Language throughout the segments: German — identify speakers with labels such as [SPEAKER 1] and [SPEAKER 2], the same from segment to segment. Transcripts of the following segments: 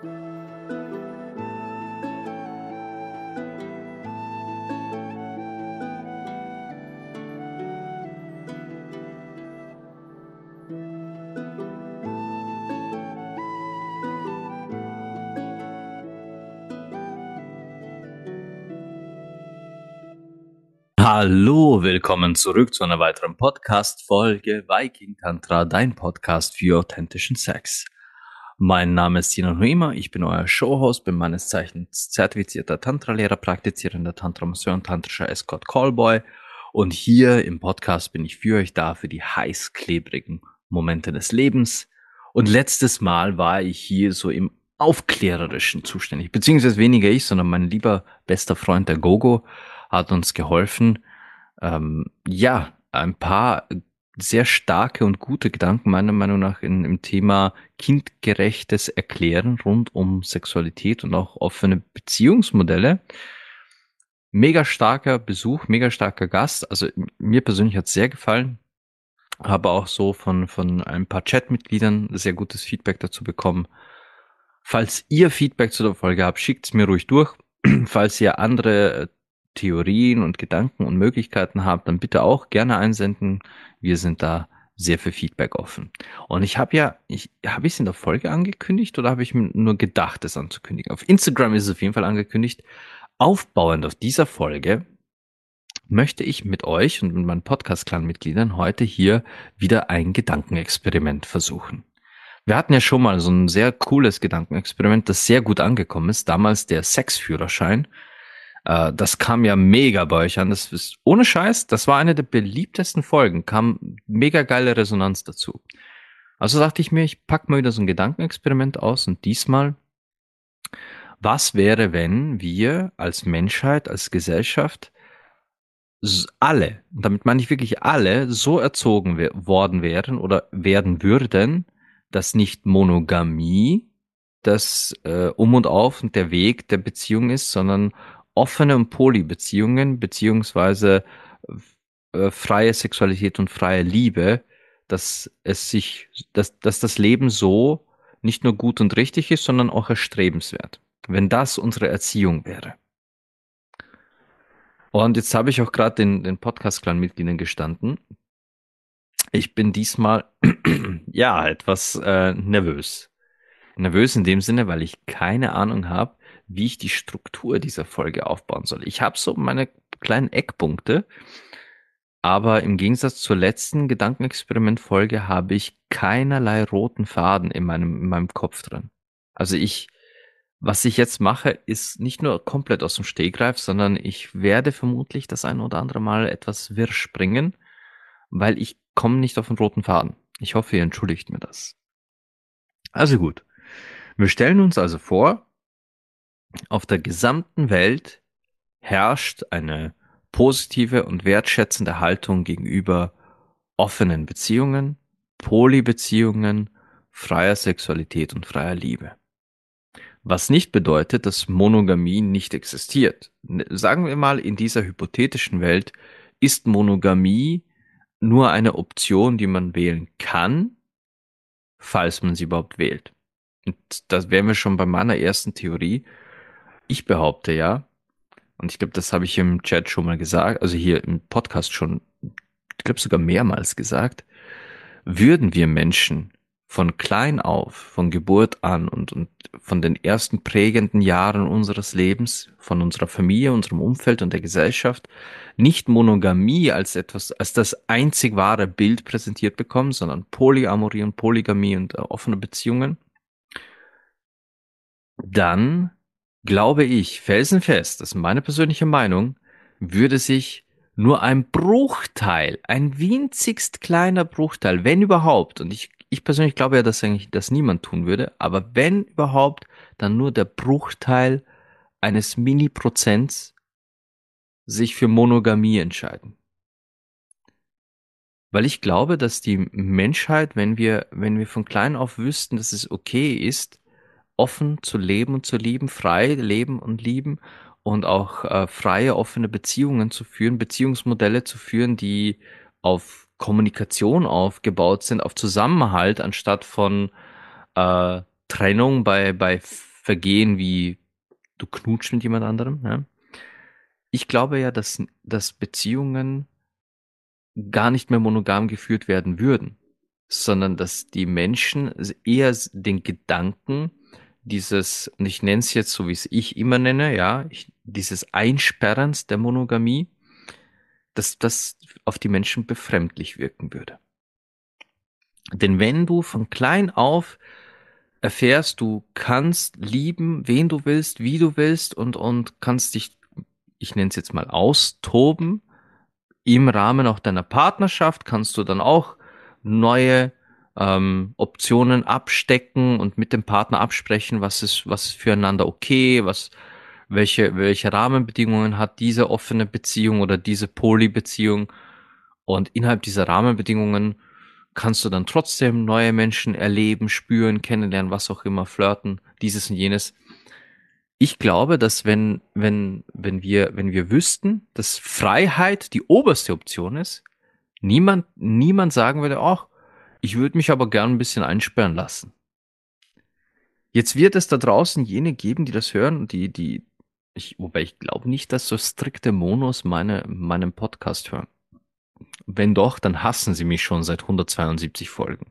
[SPEAKER 1] Hallo, willkommen zurück zu einer weiteren Podcast-Folge Viking Tantra, dein Podcast für authentischen Sex. Mein Name ist Sinan Huima, ich bin euer Showhost, bin meines Zeichens zertifizierter Tantra-Lehrer, praktizierender Tantra-Masseur und tantrischer Escort-Callboy. Und hier im Podcast bin ich für euch da für die heiß-klebrigen Momente des Lebens. Und letztes Mal war ich hier so im aufklärerischen zuständig, beziehungsweise weniger ich, sondern mein lieber bester Freund, der Gogo, hat uns geholfen, ein paar sehr starke und gute Gedanken meiner Meinung nach im Thema kindgerechtes Erklären rund um Sexualität und auch offene Beziehungsmodelle. Mega starker Besuch, mega starker Gast. Also mir persönlich hat es sehr gefallen. Habe auch so von ein paar Chatmitgliedern sehr gutes Feedback dazu bekommen. Falls ihr Feedback zu der Folge habt, schickt's mir ruhig durch. Falls ihr andere Theorien und Gedanken und Möglichkeiten habt, dann bitte auch gerne einsenden. Wir sind da sehr für Feedback offen. Und habe ich es in der Folge angekündigt oder habe ich mir nur gedacht, es anzukündigen? Auf Instagram ist es auf jeden Fall angekündigt. Aufbauend auf dieser Folge möchte ich mit euch und mit meinen Podcast-Clan-Mitgliedern heute hier wieder ein Gedankenexperiment versuchen. Wir hatten ja schon mal so ein sehr cooles Gedankenexperiment, das sehr gut angekommen ist. Damals der Sexführerschein. Das kam ja mega bei euch an. Das ist ohne Scheiß, das war eine der beliebtesten Folgen. Kam mega geile Resonanz dazu. Also dachte ich mir, ich pack mal wieder so ein Gedankenexperiment aus und diesmal, was wäre, wenn wir als Menschheit, als Gesellschaft alle, damit meine ich wirklich alle, so erzogen worden wären oder werden würden, dass nicht Monogamie das Um und Auf und der Weg der Beziehung ist, sondern offene und Polybeziehungen beziehungsweise freie Sexualität und freie Liebe, dass das Leben so nicht nur gut und richtig ist, sondern auch erstrebenswert. Wenn das unsere Erziehung wäre. Und jetzt habe ich auch gerade den Podcast-Clan-Mitgliedern gestanden. Ich bin diesmal ja etwas nervös. Nervös in dem Sinne, weil ich keine Ahnung habe, wie ich die Struktur dieser Folge aufbauen soll. Ich habe so meine kleinen Eckpunkte, aber im Gegensatz zur letzten Gedankenexperiment-Folge habe ich keinerlei roten Faden in meinem Kopf drin. Also was ich jetzt mache, ist nicht nur komplett aus dem Stegreif, sondern ich werde vermutlich das ein oder andere Mal etwas wirr springen, weil ich komme nicht auf den roten Faden. Ich hoffe, ihr entschuldigt mir das. Also gut. Wir stellen uns also vor, auf der gesamten Welt herrscht eine positive und wertschätzende Haltung gegenüber offenen Beziehungen, Polybeziehungen, freier Sexualität und freier Liebe. Was nicht bedeutet, dass Monogamie nicht existiert. Sagen wir mal, in dieser hypothetischen Welt ist Monogamie nur eine Option, die man wählen kann, falls man sie überhaupt wählt. Und das wären wir schon bei meiner ersten Theorie. Ich behaupte ja, und ich glaube, das habe ich im Chat schon mal gesagt, also hier im Podcast schon, ich glaube sogar mehrmals gesagt, würden wir Menschen von klein auf, von Geburt an und von den ersten prägenden Jahren unseres Lebens, von unserer Familie, unserem Umfeld und der Gesellschaft, nicht Monogamie als etwas, als das einzig wahre Bild präsentiert bekommen, sondern Polyamorie und Polygamie und offene Beziehungen, dann glaube ich felsenfest, das ist meine persönliche Meinung, würde sich nur ein Bruchteil, ein winzigst kleiner Bruchteil, wenn überhaupt, und ich persönlich glaube ja, dass eigentlich das niemand tun würde, aber wenn überhaupt, dann nur der Bruchteil eines Mini-Prozents sich für Monogamie entscheiden. Weil ich glaube, dass die Menschheit, wenn wir von klein auf wüssten, dass es okay ist, offen zu leben und zu lieben, frei leben und lieben und auch freie, offene Beziehungen zu führen, Beziehungsmodelle zu führen, die auf Kommunikation aufgebaut sind, auf Zusammenhalt, anstatt von Trennung bei vergehen wie du knutschst mit jemand anderem. Ja? Ich glaube ja, dass Beziehungen gar nicht mehr monogam geführt werden würden, sondern dass die Menschen eher den Gedanken dieses, und ich nenne es jetzt so, wie es ich immer nenne, ja, dieses Einsperrens der Monogamie, dass das auf die Menschen befremdlich wirken würde. Denn wenn du von klein auf erfährst, du kannst lieben, wen du willst, wie du willst und kannst dich, ich nenne es jetzt mal, austoben, im Rahmen auch deiner Partnerschaft kannst du dann auch neue Optionen abstecken und mit dem Partner absprechen, was ist füreinander okay, welche Rahmenbedingungen hat diese offene Beziehung oder diese Polybeziehung. Und innerhalb dieser Rahmenbedingungen kannst du dann trotzdem neue Menschen erleben, spüren, kennenlernen, was auch immer, flirten, dieses und jenes. Ich glaube, dass wenn wir wüssten, dass Freiheit die oberste Option ist, niemand sagen würde, ach, ich würde mich aber gern ein bisschen einsperren lassen. Jetzt wird es da draußen jene geben, die das hören und wobei ich glaube nicht, dass so strikte Monos meinen Podcast hören. Wenn doch, dann hassen sie mich schon seit 172 Folgen.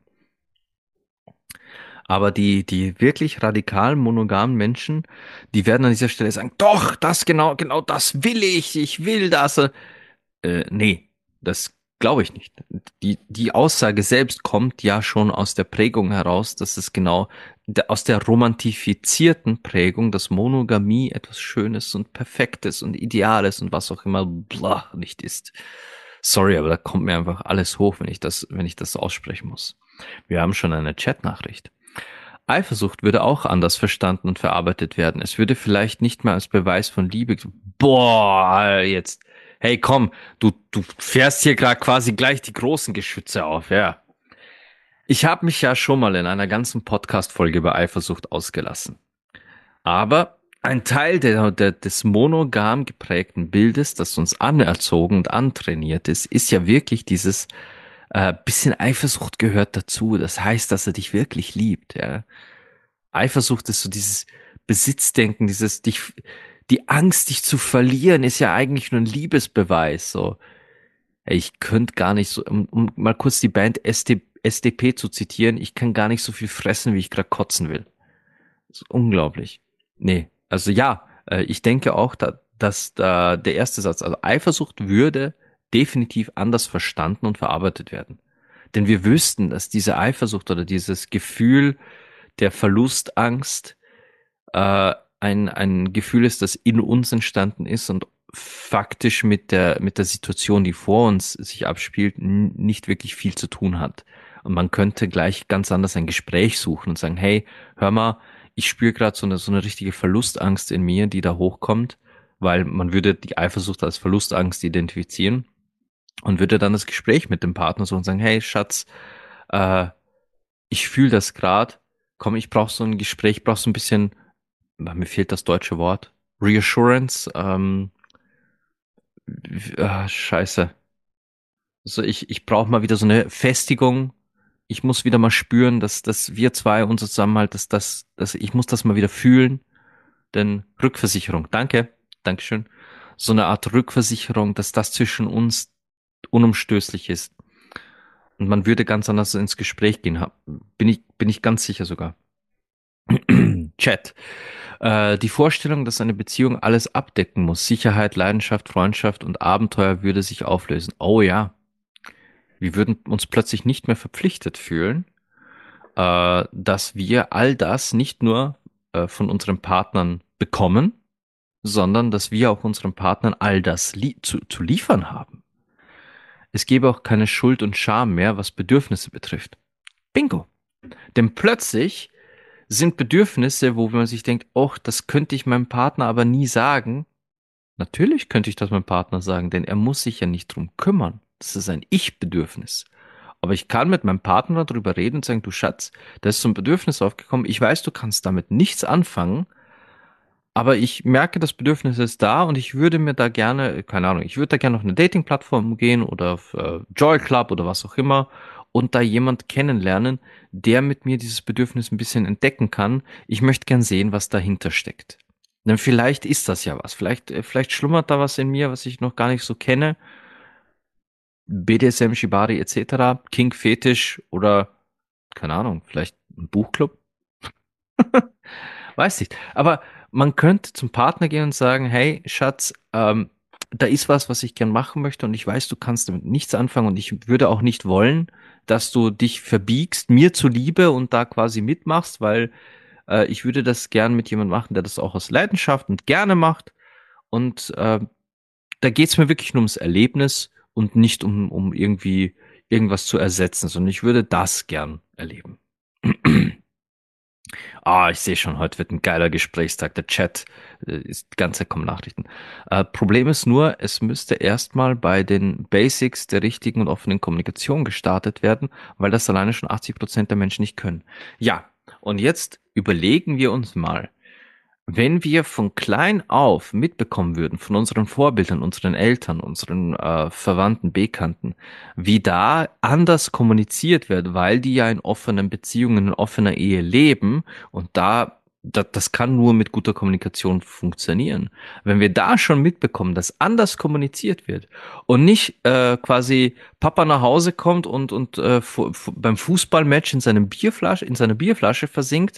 [SPEAKER 1] Aber die wirklich radikal monogamen Menschen, die werden an dieser Stelle sagen, doch, das genau das will ich will das. Nee, das glaube ich nicht. Die Aussage selbst kommt ja schon aus der Prägung heraus, dass es genau aus der romantifizierten Prägung, dass Monogamie etwas Schönes und Perfektes und Ideales und was auch immer blah nicht ist. Sorry, aber da kommt mir einfach alles hoch, wenn ich das so aussprechen muss. Wir haben schon eine Chatnachricht. Eifersucht würde auch anders verstanden und verarbeitet werden. Es würde vielleicht nicht mehr als Beweis von Liebe. Boah, jetzt. Hey, komm, du fährst hier gerade quasi gleich die großen Geschütze auf, ja. Ich habe mich ja schon mal in einer ganzen Podcast-Folge über Eifersucht ausgelassen. Aber ein Teil des monogam geprägten Bildes, das uns anerzogen und antrainiert ist ja wirklich dieses bisschen Eifersucht gehört dazu. Das heißt, dass er dich wirklich liebt. Ja. Eifersucht ist so dieses Besitzdenken, die Angst, dich zu verlieren, ist ja eigentlich nur ein Liebesbeweis. So, ey, ich könnte gar nicht so, um mal kurz die Band SDP zu zitieren, ich kann gar nicht so viel fressen, wie ich gerade kotzen will. Das ist unglaublich. Nee, also ja, ich denke auch, dass da der erste Satz, also Eifersucht würde definitiv anders verstanden und verarbeitet werden. Denn wir wüssten, dass diese Eifersucht oder dieses Gefühl der Verlustangst ein Gefühl ist, das in uns entstanden ist und faktisch mit der Situation, die vor uns sich abspielt, nicht wirklich viel zu tun hat. Und man könnte gleich ganz anders ein Gespräch suchen und sagen, hey, hör mal, ich spüre gerade so eine richtige Verlustangst in mir, die da hochkommt, weil man würde die Eifersucht als Verlustangst identifizieren und würde dann das Gespräch mit dem Partner suchen und sagen, hey, Schatz, äh, ich fühle das gerade, komm, ich brauche so ein Gespräch, ich brauche so ein bisschen, mir fehlt das deutsche Wort, Reassurance, scheiße. So, ich brauche mal wieder so eine Festigung. Ich muss wieder mal spüren, dass wir zwei unser Zusammenhalt, dass ich muss das mal wieder fühlen. Denn Rückversicherung, Dankeschön. So eine Art Rückversicherung, dass das zwischen uns unumstößlich ist. Und man würde ganz anders ins Gespräch gehen. Bin ich ganz sicher sogar. Chat. Die Vorstellung, dass eine Beziehung alles abdecken muss, Sicherheit, Leidenschaft, Freundschaft und Abenteuer würde sich auflösen. Oh ja. Wir würden uns plötzlich nicht mehr verpflichtet fühlen, dass wir all das nicht nur von unseren Partnern bekommen, sondern dass wir auch unseren Partnern all das zu liefern haben. Es gäbe auch keine Schuld und Scham mehr, was Bedürfnisse betrifft. Bingo. Denn plötzlich sind Bedürfnisse, wo man sich denkt, oh, das könnte ich meinem Partner aber nie sagen. Natürlich könnte ich das meinem Partner sagen, denn er muss sich ja nicht drum kümmern. Das ist ein Ich-Bedürfnis. Aber ich kann mit meinem Partner darüber reden und sagen, du Schatz, da ist so ein Bedürfnis aufgekommen. Ich weiß, du kannst damit nichts anfangen, aber ich merke, das Bedürfnis ist da und ich würde mir da gerne, keine Ahnung, ich würde da gerne auf eine Dating-Plattform gehen oder auf Joy Club oder was auch immer und da jemand kennenlernen, der mit mir dieses Bedürfnis ein bisschen entdecken kann. Ich möchte gern sehen, was dahinter steckt. Denn vielleicht ist das ja was. Vielleicht schlummert da was in mir, was ich noch gar nicht so kenne. BDSM, Shibari etc., Kink, Fetisch oder keine Ahnung, vielleicht ein Buchclub. Weiß nicht. Aber man könnte zum Partner gehen und sagen, hey, Schatz, da ist was, was ich gern machen möchte und ich weiß, du kannst damit nichts anfangen und ich würde auch nicht wollen, dass du dich verbiegst, mir zuliebe und da quasi mitmachst, weil ich würde das gern mit jemandem machen, der das auch aus Leidenschaft und gerne macht. Und da geht's mir wirklich nur ums Erlebnis und nicht um irgendwie irgendwas zu ersetzen, sondern ich würde das gern erleben. Ah, ich sehe schon, heute wird ein geiler Gesprächstag. Der Chat ist die ganze Zeit kommen Nachrichten. Problem ist nur, es müsste erstmal bei den Basics der richtigen und offenen Kommunikation gestartet werden, weil das alleine schon 80% der Menschen nicht können. Ja, und jetzt überlegen wir uns mal, wenn wir von klein auf mitbekommen würden, von unseren Vorbildern, unseren Eltern, unseren Verwandten, Bekannten, wie da anders kommuniziert wird, weil die ja in offenen Beziehungen, in offener Ehe leben und das kann nur mit guter Kommunikation funktionieren. Wenn wir da schon mitbekommen, dass anders kommuniziert wird und nicht quasi Papa nach Hause kommt und beim Fußballmatch in seiner Bierflasche versinkt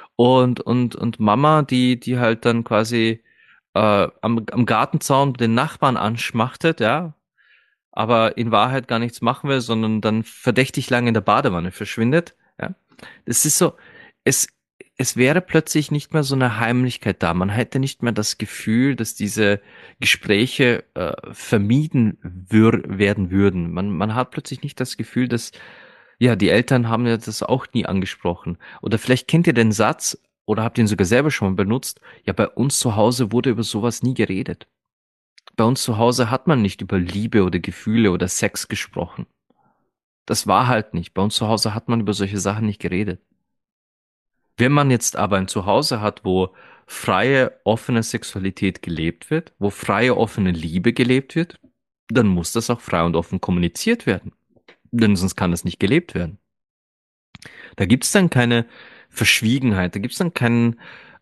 [SPEAKER 1] und Mama, die halt dann quasi am Gartenzaun den Nachbarn anschmachtet, ja, aber in Wahrheit gar nichts machen will, sondern dann verdächtig lange in der Badewanne verschwindet, ja. Es ist so, es, es wäre plötzlich nicht mehr so eine Heimlichkeit da. Man hätte nicht mehr das Gefühl, dass diese Gespräche vermieden werden würden. Man hat plötzlich nicht das Gefühl, dass ja, die Eltern haben ja das auch nie angesprochen. Oder vielleicht kennt ihr den Satz oder habt ihn sogar selber schon mal benutzt. Ja, bei uns zu Hause wurde über sowas nie geredet. Bei uns zu Hause hat man nicht über Liebe oder Gefühle oder Sex gesprochen. Das war halt nicht. Bei uns zu Hause hat man über solche Sachen nicht geredet. Wenn man jetzt aber ein Zuhause hat, wo freie, offene Sexualität gelebt wird, wo freie, offene Liebe gelebt wird, dann muss das auch frei und offen kommuniziert werden. Denn sonst kann es nicht gelebt werden. Da gibt's dann keine Verschwiegenheit, da gibt's dann keinen,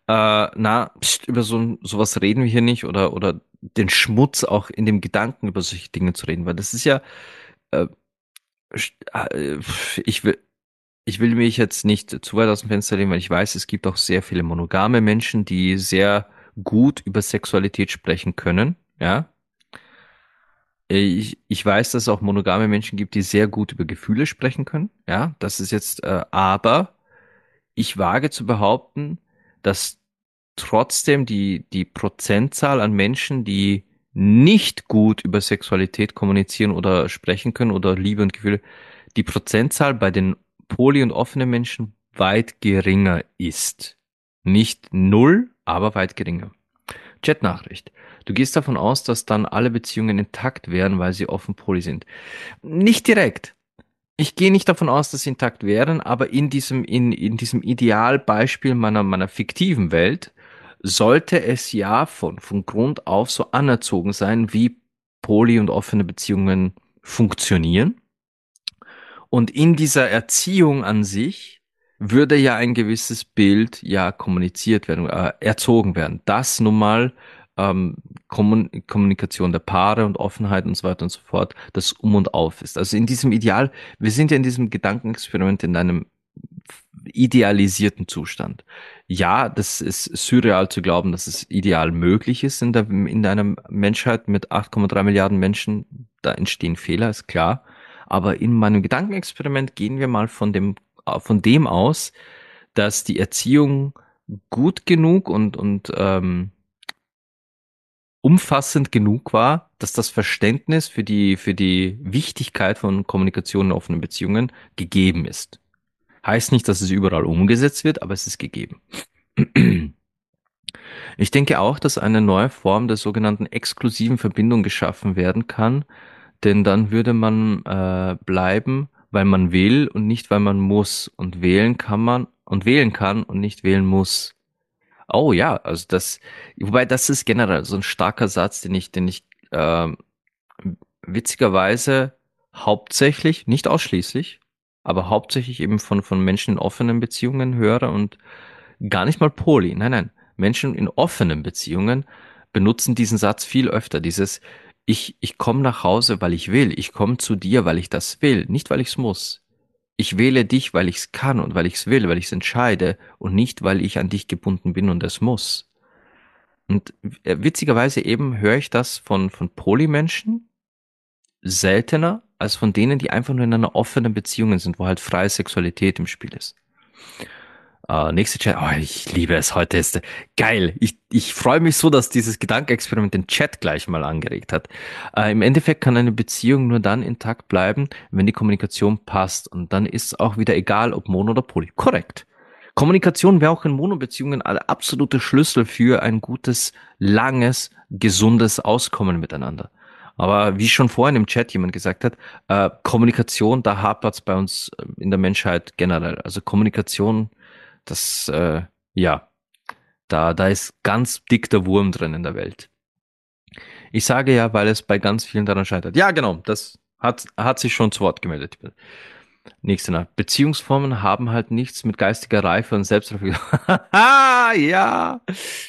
[SPEAKER 1] pst, über sowas reden wir hier nicht oder den Schmutz auch in dem Gedanken über solche Dinge zu reden, weil das ist ja, äh, st- äh, ich will, ich will mich jetzt nicht zu weit aus dem Fenster lehnen, weil ich weiß, es gibt auch sehr viele monogame Menschen, die sehr gut über Sexualität sprechen können, ja. Ich weiß, dass es auch monogame Menschen gibt, die sehr gut über Gefühle sprechen können, ja. Das ist jetzt, aber ich wage zu behaupten, dass trotzdem die Prozentzahl an Menschen, die nicht gut über Sexualität kommunizieren oder sprechen können oder Liebe und Gefühle, die Prozentzahl bei den poly- und offenen Menschen weit geringer ist. Nicht null, aber weit geringer. Chatnachricht. Du gehst davon aus, dass dann alle Beziehungen intakt wären, weil sie offen poly sind. Nicht direkt. Ich gehe nicht davon aus, dass sie intakt wären, aber in diesem Idealbeispiel meiner fiktiven Welt sollte es ja von Grund auf so anerzogen sein, wie poly- und offene Beziehungen funktionieren. Und in dieser Erziehung an sich würde ja ein gewisses Bild ja kommuniziert werden, erzogen werden. Das nun mal Kommunikation der Paare und Offenheit und so weiter und so fort, das Um und Auf ist. Also in diesem Ideal, wir sind ja in diesem Gedankenexperiment in einem idealisierten Zustand. Ja, das ist surreal zu glauben, dass es ideal möglich ist in einer Menschheit mit 8,3 Milliarden Menschen. Da entstehen Fehler, ist klar. Aber in meinem Gedankenexperiment gehen wir mal von dem aus, dass die Erziehung gut genug und umfassend genug war, dass das Verständnis für die Wichtigkeit von Kommunikation in offenen Beziehungen gegeben ist. Heißt nicht, dass es überall umgesetzt wird, aber es ist gegeben. Ich denke auch, dass eine neue Form der sogenannten exklusiven Verbindung geschaffen werden kann, denn dann würde man bleiben, weil man will und nicht, weil man muss. Und wählen kann man und wählen kann und nicht wählen muss. Oh ja, also wobei das ist generell so ein starker Satz, den ich witzigerweise hauptsächlich, nicht ausschließlich, aber hauptsächlich eben von Menschen in offenen Beziehungen höre und gar nicht mal poly. Nein, nein. Menschen in offenen Beziehungen benutzen diesen Satz viel öfter. Ich komme nach Hause, weil ich will. Ich komme zu dir, weil ich das will, nicht weil ich es muss. Ich wähle dich, weil ich es kann und weil ich es will, weil ich es entscheide und nicht, weil ich an dich gebunden bin und es muss. Und witzigerweise eben höre ich das von Polymenschen seltener als von denen, die einfach nur in einer offenen Beziehung sind, wo halt freie Sexualität im Spiel ist. Nächste Chat. Oh, ich liebe es. Heute ist geil. Ich freue mich so, dass dieses Gedankenexperiment den Chat gleich mal angeregt hat. Im Endeffekt kann eine Beziehung nur dann intakt bleiben, wenn die Kommunikation passt. Und dann ist es auch wieder egal, ob Mono oder Poly. Korrekt. Kommunikation wäre auch in Mono-Beziehungen der absolute Schlüssel für ein gutes, langes, gesundes Auskommen miteinander. Aber wie schon vorhin im Chat jemand gesagt hat, Kommunikation, da hapert es bei uns in der Menschheit generell. Also Kommunikation, das, ja, da ist ganz dick der Wurm drin in der Welt. Ich sage ja, weil es bei ganz vielen daran scheitert. Ja, genau, das hat sich schon zu Wort gemeldet. Nächste Nacht. Beziehungsformen haben halt nichts mit geistiger Reife und Selbstreflexion. Ja.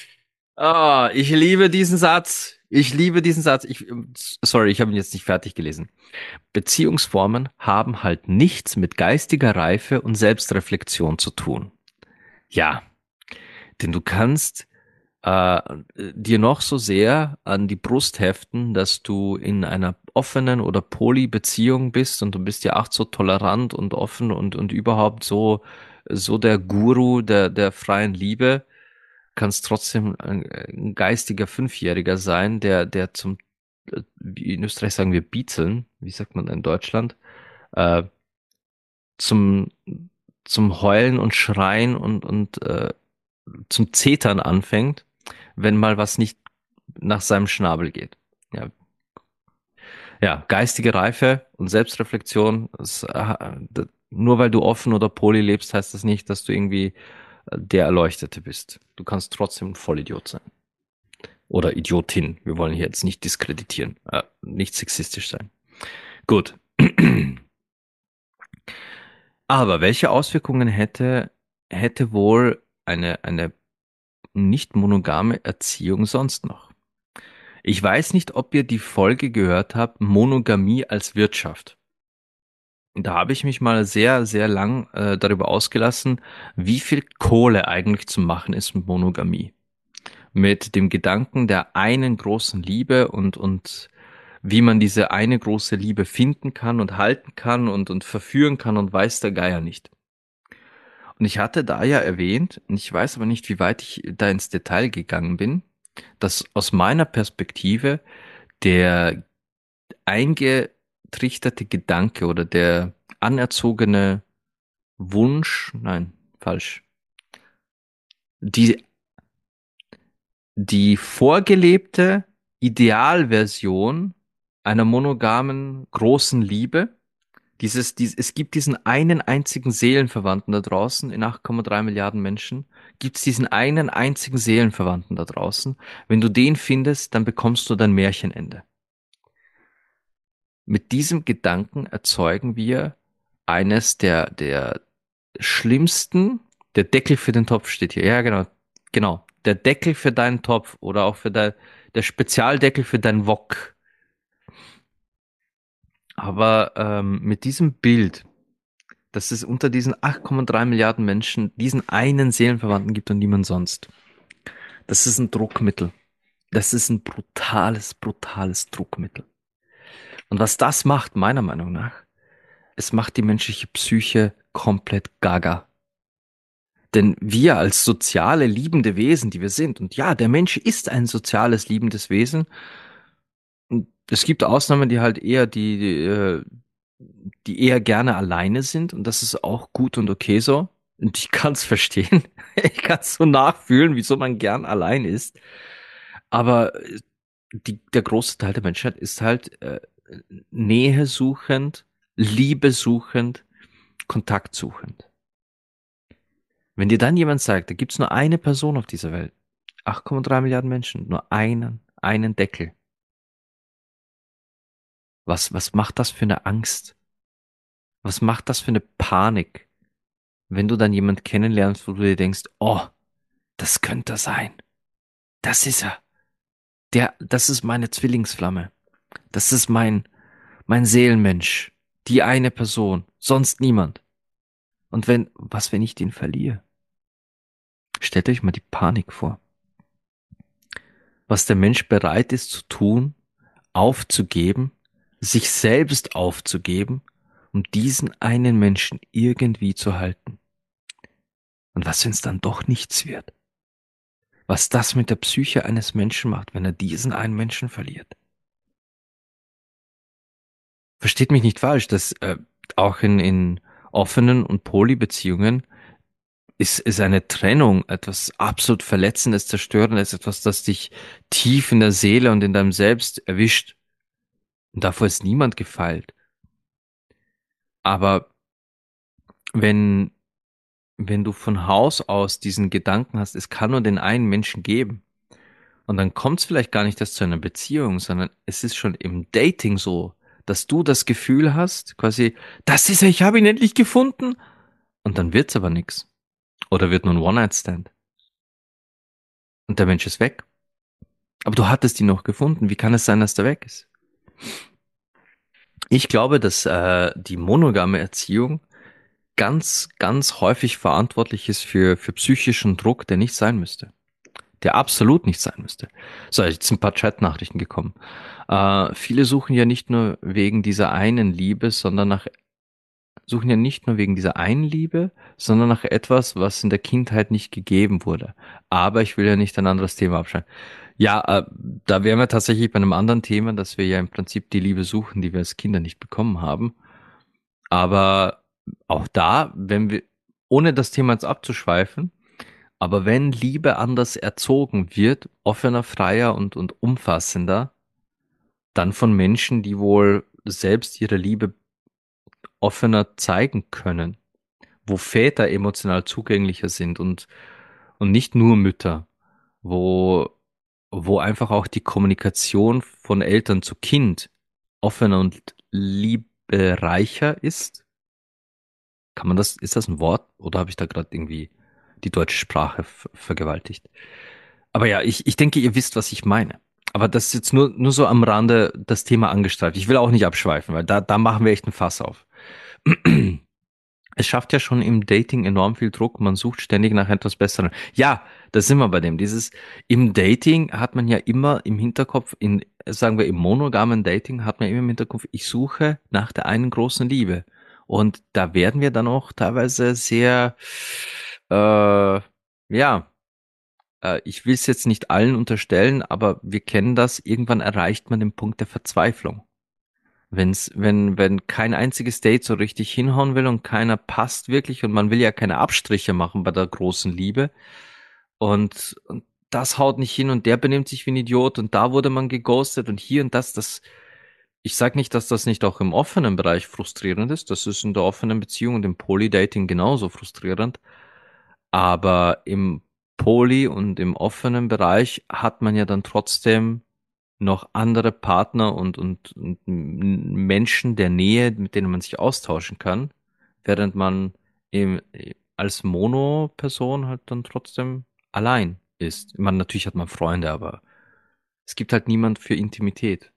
[SPEAKER 1] Ich liebe diesen Satz. Ich liebe diesen Satz. Sorry, ich habe ihn jetzt nicht fertig gelesen. Beziehungsformen haben halt nichts mit geistiger Reife und Selbstreflexion zu tun. Ja, denn du kannst äh, dir noch so sehr an die Brust heften, dass du in einer offenen oder Poly-Beziehung bist und du bist ja auch so tolerant und offen und überhaupt so der Guru der freien Liebe, kannst trotzdem ein geistiger Fünfjähriger sein, der wie in Österreich sagen wir Biezeln, wie sagt man in Deutschland, äh, zum, zum Heulen und Schreien und zum Zetern anfängt, wenn mal was nicht nach seinem Schnabel geht. Ja, ja, geistige Reife und Selbstreflexion, nur weil du offen oder poly lebst, heißt das nicht, dass du irgendwie der Erleuchtete bist. Du kannst trotzdem ein Vollidiot sein. Oder Idiotin. Wir wollen hier jetzt nicht diskreditieren, nicht sexistisch sein. Gut. Aber welche Auswirkungen hätte wohl eine nicht monogame Erziehung sonst noch? Ich weiß nicht, ob ihr die Folge gehört habt, Monogamie als Wirtschaft. Da habe ich mich mal sehr, sehr lang darüber ausgelassen, wie viel Kohle eigentlich zu machen ist mit Monogamie. Mit dem Gedanken der einen großen Liebe und wie man diese eine große Liebe finden kann und halten kann und verführen kann und weiß der Geier nicht. Und ich hatte da ja erwähnt, und ich weiß aber nicht, wie weit ich da ins Detail gegangen bin, dass aus meiner Perspektive der eingetrichterte Gedanke oder der anerzogene Wunsch, nein, falsch, die, die vorgelebte Idealversion einer monogamen großen Liebe, es gibt diesen einen einzigen Seelenverwandten da draußen, in 8,3 Milliarden Menschen, gibt es diesen einen einzigen Seelenverwandten da draußen. Wenn du den findest, dann bekommst du dein Märchenende. Mit diesem Gedanken erzeugen wir eines der schlimmsten, der Deckel für den Topf steht hier. Ja, genau, genau. Der Deckel für deinen Topf oder auch der Spezialdeckel für dein Wok. Aber mit diesem Bild, dass es unter diesen 8,3 Milliarden Menschen diesen einen Seelenverwandten gibt und niemand sonst. Das ist ein Druckmittel. Das ist ein brutales, brutales Druckmittel. Und was das macht, meiner Meinung nach, es macht die menschliche Psyche komplett gaga. Denn wir als soziale, liebende Wesen, die wir sind, und ja, der Mensch ist ein soziales, liebendes Wesen. Und es gibt Ausnahmen, die halt eher die eher gerne alleine sind, und das ist auch gut und okay so. Und ich kann es verstehen. Ich kann es so nachfühlen, wieso man gern allein ist. Aber der große Teil der Menschheit ist halt Nähe suchend, Liebe suchend, Kontakt suchend. Wenn dir dann jemand sagt, da gibt's nur eine Person auf dieser Welt, 8,3 Milliarden Menschen, nur einen Deckel. Was macht das für eine Angst? Was macht das für eine Panik, wenn du dann jemand kennenlernst, wo du dir denkst, oh, das könnte er sein. Das ist er. Das ist meine Zwillingsflamme. Das ist mein Seelenmensch. Die eine Person. Sonst niemand. Und wenn ich den verliere? Stellt euch mal die Panik vor. Was der Mensch bereit ist zu tun, aufzugeben, sich selbst aufzugeben, um diesen einen Menschen irgendwie zu halten. Und was, wenn es dann doch nichts wird? Was das mit der Psyche eines Menschen macht, wenn er diesen einen Menschen verliert. Versteht mich nicht falsch, dass auch in offenen und Polybeziehungen ist eine Trennung etwas absolut Verletzendes, Zerstörendes, etwas, das dich tief in der Seele und in deinem Selbst erwischt. Und davor ist niemand gefeilt. Aber wenn, wenn du von Haus aus diesen Gedanken hast, es kann nur den einen Menschen geben, und dann kommt es vielleicht gar nicht erst zu einer Beziehung, sondern es ist schon im Dating so, dass du das Gefühl hast, quasi, das ist er, ich habe ihn endlich gefunden, und dann wird's aber nix. Oder wird nur ein One-Night-Stand. Und der Mensch ist weg. Aber du hattest ihn noch gefunden. Wie kann es sein, dass der weg ist? Ich glaube, dass die monogame Erziehung ganz häufig verantwortlich ist für psychischen Druck, der nicht sein müsste. Der absolut nicht sein müsste. So, jetzt sind ein paar Chat-Nachrichten gekommen. Viele suchen ja nicht nur wegen dieser einen Liebe, suchen ja nicht nur wegen dieser einen Liebe, sondern nach etwas, was in der Kindheit nicht gegeben wurde. Aber ich will ja nicht ein anderes Thema abschneiden. Ja, da wären wir tatsächlich bei einem anderen Thema, dass wir ja im Prinzip die Liebe suchen, die wir als Kinder nicht bekommen haben. Aber auch da, wenn wir, ohne das Thema jetzt abzuschweifen, aber wenn Liebe anders erzogen wird, offener, freier und umfassender, dann von Menschen, die wohl selbst ihre Liebe offener zeigen können, wo Väter emotional zugänglicher sind und nicht nur Mütter, wo, wo einfach auch die Kommunikation von Eltern zu Kind offener und liebereicher ist. Kann man das, ist das ein Wort oder habe ich da gerade irgendwie die deutsche Sprache vergewaltigt? Aber ja, ich denke, ihr wisst, was ich meine. Aber das ist jetzt nur so am Rande das Thema angestreift. Ich will auch nicht abschweifen, weil da machen wir echt ein Fass auf. Es schafft ja schon im Dating enorm viel Druck. Man sucht ständig nach etwas Besserem. Ja, da sind wir bei dem. Im Dating hat man ja immer im Hinterkopf, sagen wir, im monogamen Dating hat man immer im Hinterkopf, ich suche nach der einen großen Liebe. Und da werden wir dann auch teilweise sehr, ja, ich will es jetzt nicht allen unterstellen, aber wir kennen das. Irgendwann erreicht man den Punkt der Verzweiflung. Wenn kein einziges Date so richtig hinhauen will und keiner passt wirklich und man will ja keine Abstriche machen bei der großen Liebe und das haut nicht hin und der benimmt sich wie ein Idiot und da wurde man geghostet und hier und ich sag nicht, dass das nicht auch im offenen Bereich frustrierend ist, das ist in der offenen Beziehung und im Polydating genauso frustrierend, aber im Poly und im offenen Bereich hat man ja dann trotzdem noch andere Partner und Menschen der Nähe, mit denen man sich austauschen kann, während man als Mono-Person halt dann trotzdem allein ist. Ich meine, natürlich hat man Freunde, aber es gibt halt niemand für Intimität.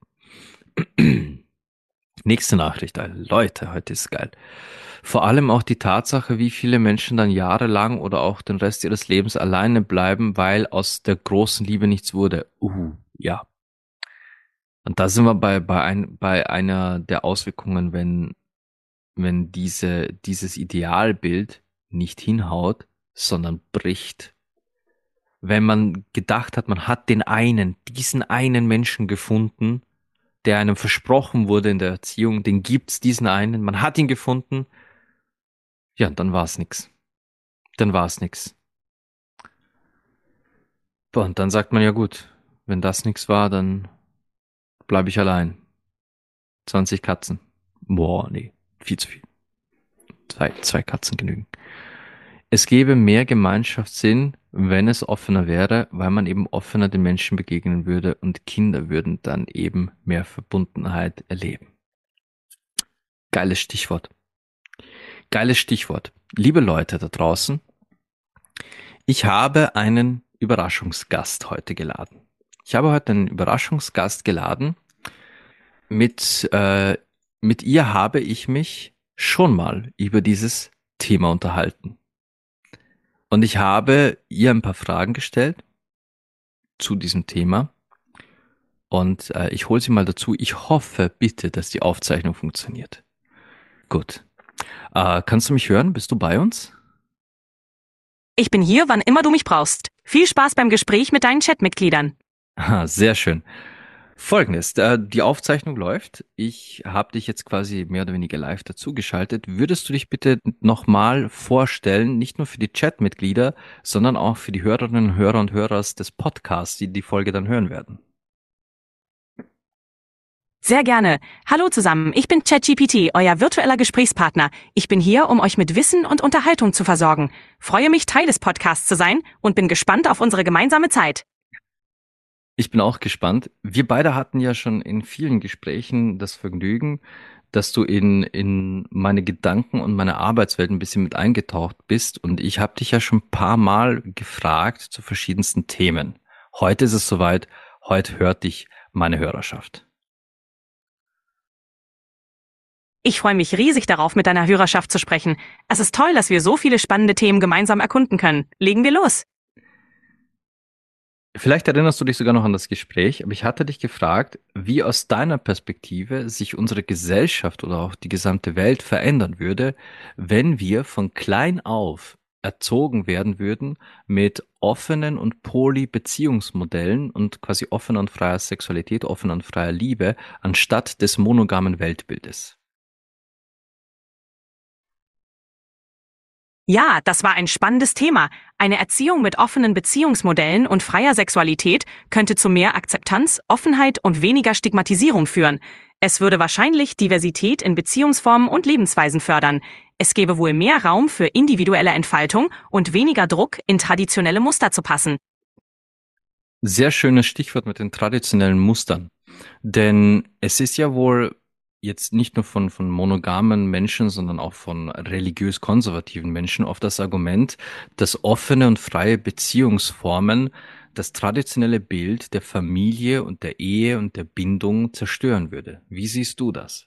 [SPEAKER 1] Nächste Nachricht, Alter. Leute, heute ist geil. Vor allem auch die Tatsache, wie viele Menschen dann jahrelang oder auch den Rest ihres Lebens alleine bleiben, weil aus der großen Liebe nichts wurde. Ja. Und da sind wir bei einer der Auswirkungen, wenn dieses Idealbild nicht hinhaut, sondern bricht. Wenn man gedacht hat, man hat diesen einen Menschen gefunden, der einem versprochen wurde in der Erziehung, den gibt's, diesen einen, man hat ihn gefunden, ja, dann war's nix. Dann war's nix. Boah, und dann sagt man ja gut, wenn das nix war, dann bleibe ich allein. 20 Katzen. Boah, nee, viel zu viel. Zwei Katzen genügen. Es gäbe mehr Gemeinschaftssinn, wenn es offener wäre, weil man eben offener den Menschen begegnen würde und Kinder würden dann eben mehr Verbundenheit erleben. Geiles Stichwort. Geiles Stichwort. Liebe Leute da draußen, ich habe einen Überraschungsgast heute geladen. Ich habe heute einen Überraschungsgast geladen. Mit, äh, mit ihr habe ich mich schon mal über dieses Thema unterhalten. Und ich habe ihr ein paar Fragen gestellt zu diesem Thema. Und ich hole sie mal dazu. Ich hoffe bitte, dass die Aufzeichnung funktioniert. Gut. Kannst du mich hören? Bist du bei uns?
[SPEAKER 2] Ich bin hier, wann immer du mich brauchst. Viel Spaß beim Gespräch mit deinen Chatmitgliedern.
[SPEAKER 1] Sehr schön. Folgendes, die Aufzeichnung läuft. Ich habe dich jetzt quasi mehr oder weniger live dazugeschaltet. Würdest du dich bitte nochmal vorstellen, nicht nur für die Chatmitglieder, sondern auch für die Hörerinnen, Hörer und Hörer des Podcasts, die die Folge dann hören werden?
[SPEAKER 2] Sehr gerne. Hallo zusammen, ich bin ChatGPT, euer virtueller Gesprächspartner. Ich bin hier, um euch mit Wissen und Unterhaltung zu versorgen. Freue mich, Teil des Podcasts zu sein und bin gespannt auf unsere gemeinsame Zeit.
[SPEAKER 1] Ich bin auch gespannt. Wir beide hatten ja schon in vielen Gesprächen das Vergnügen, dass du in meine Gedanken und meine Arbeitswelt ein bisschen mit eingetaucht bist. Und ich habe dich ja schon ein paar Mal gefragt zu verschiedensten Themen. Heute ist es soweit. Heute hört dich meine Hörerschaft.
[SPEAKER 2] Ich freue mich riesig darauf, mit deiner Hörerschaft zu sprechen. Es ist toll, dass wir so viele spannende Themen gemeinsam erkunden können. Legen wir los.
[SPEAKER 1] Vielleicht erinnerst du dich sogar noch an das Gespräch, aber ich hatte dich gefragt, wie aus deiner Perspektive sich unsere Gesellschaft oder auch die gesamte Welt verändern würde, wenn wir von klein auf erzogen werden würden mit offenen und Poly-Beziehungsmodellen und quasi offener und freier Sexualität, offener und freier Liebe, anstatt des monogamen Weltbildes.
[SPEAKER 2] Ja, das war ein spannendes Thema. Eine Erziehung mit offenen Beziehungsmodellen und freier Sexualität könnte zu mehr Akzeptanz, Offenheit und weniger Stigmatisierung führen. Es würde wahrscheinlich Diversität in Beziehungsformen und Lebensweisen fördern. Es gäbe wohl mehr Raum für individuelle Entfaltung und weniger Druck, in traditionelle Muster zu passen.
[SPEAKER 1] Sehr schönes Stichwort mit den traditionellen Mustern. Denn es ist ja wohl jetzt nicht nur von monogamen Menschen, sondern auch von religiös-konservativen Menschen oft das Argument, dass offene und freie Beziehungsformen das traditionelle Bild der Familie und der Ehe und der Bindung zerstören würde. Wie siehst du das?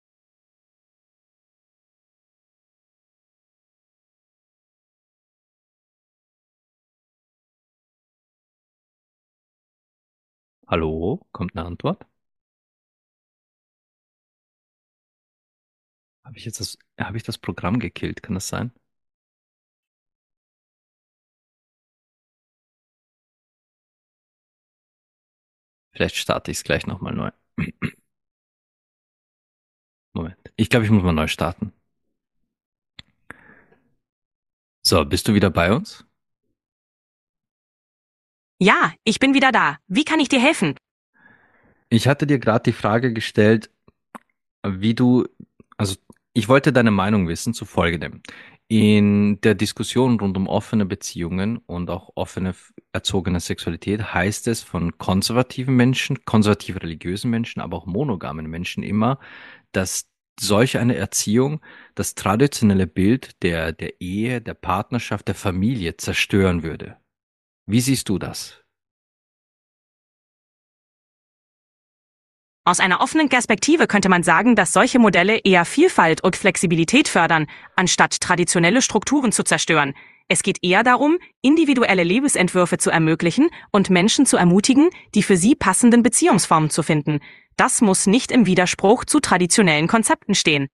[SPEAKER 1] Hallo? Kommt eine Antwort? Habe ich das Programm gekillt? Kann das sein? Vielleicht starte ich es gleich nochmal neu. Moment. Ich glaube, ich muss mal neu starten. So, bist du wieder bei uns?
[SPEAKER 2] Ja, ich bin wieder da. Wie kann ich dir helfen?
[SPEAKER 1] Ich hatte dir gerade die Frage gestellt, wie du, also ich wollte deine Meinung wissen zu folgendem. In der Diskussion rund um offene Beziehungen und auch offene erzogene Sexualität heißt es von konservativen Menschen, konservativ religiösen Menschen, aber auch monogamen Menschen immer, dass solch eine Erziehung das traditionelle Bild der Ehe, der Partnerschaft, der Familie zerstören würde. Wie siehst du das?
[SPEAKER 2] Aus einer offenen Perspektive könnte man sagen, dass solche Modelle eher Vielfalt und Flexibilität fördern, anstatt traditionelle Strukturen zu zerstören. Es geht eher darum, individuelle Lebensentwürfe zu ermöglichen und Menschen zu ermutigen, die für sie passenden Beziehungsformen zu finden. Das muss nicht im Widerspruch zu traditionellen Konzepten stehen.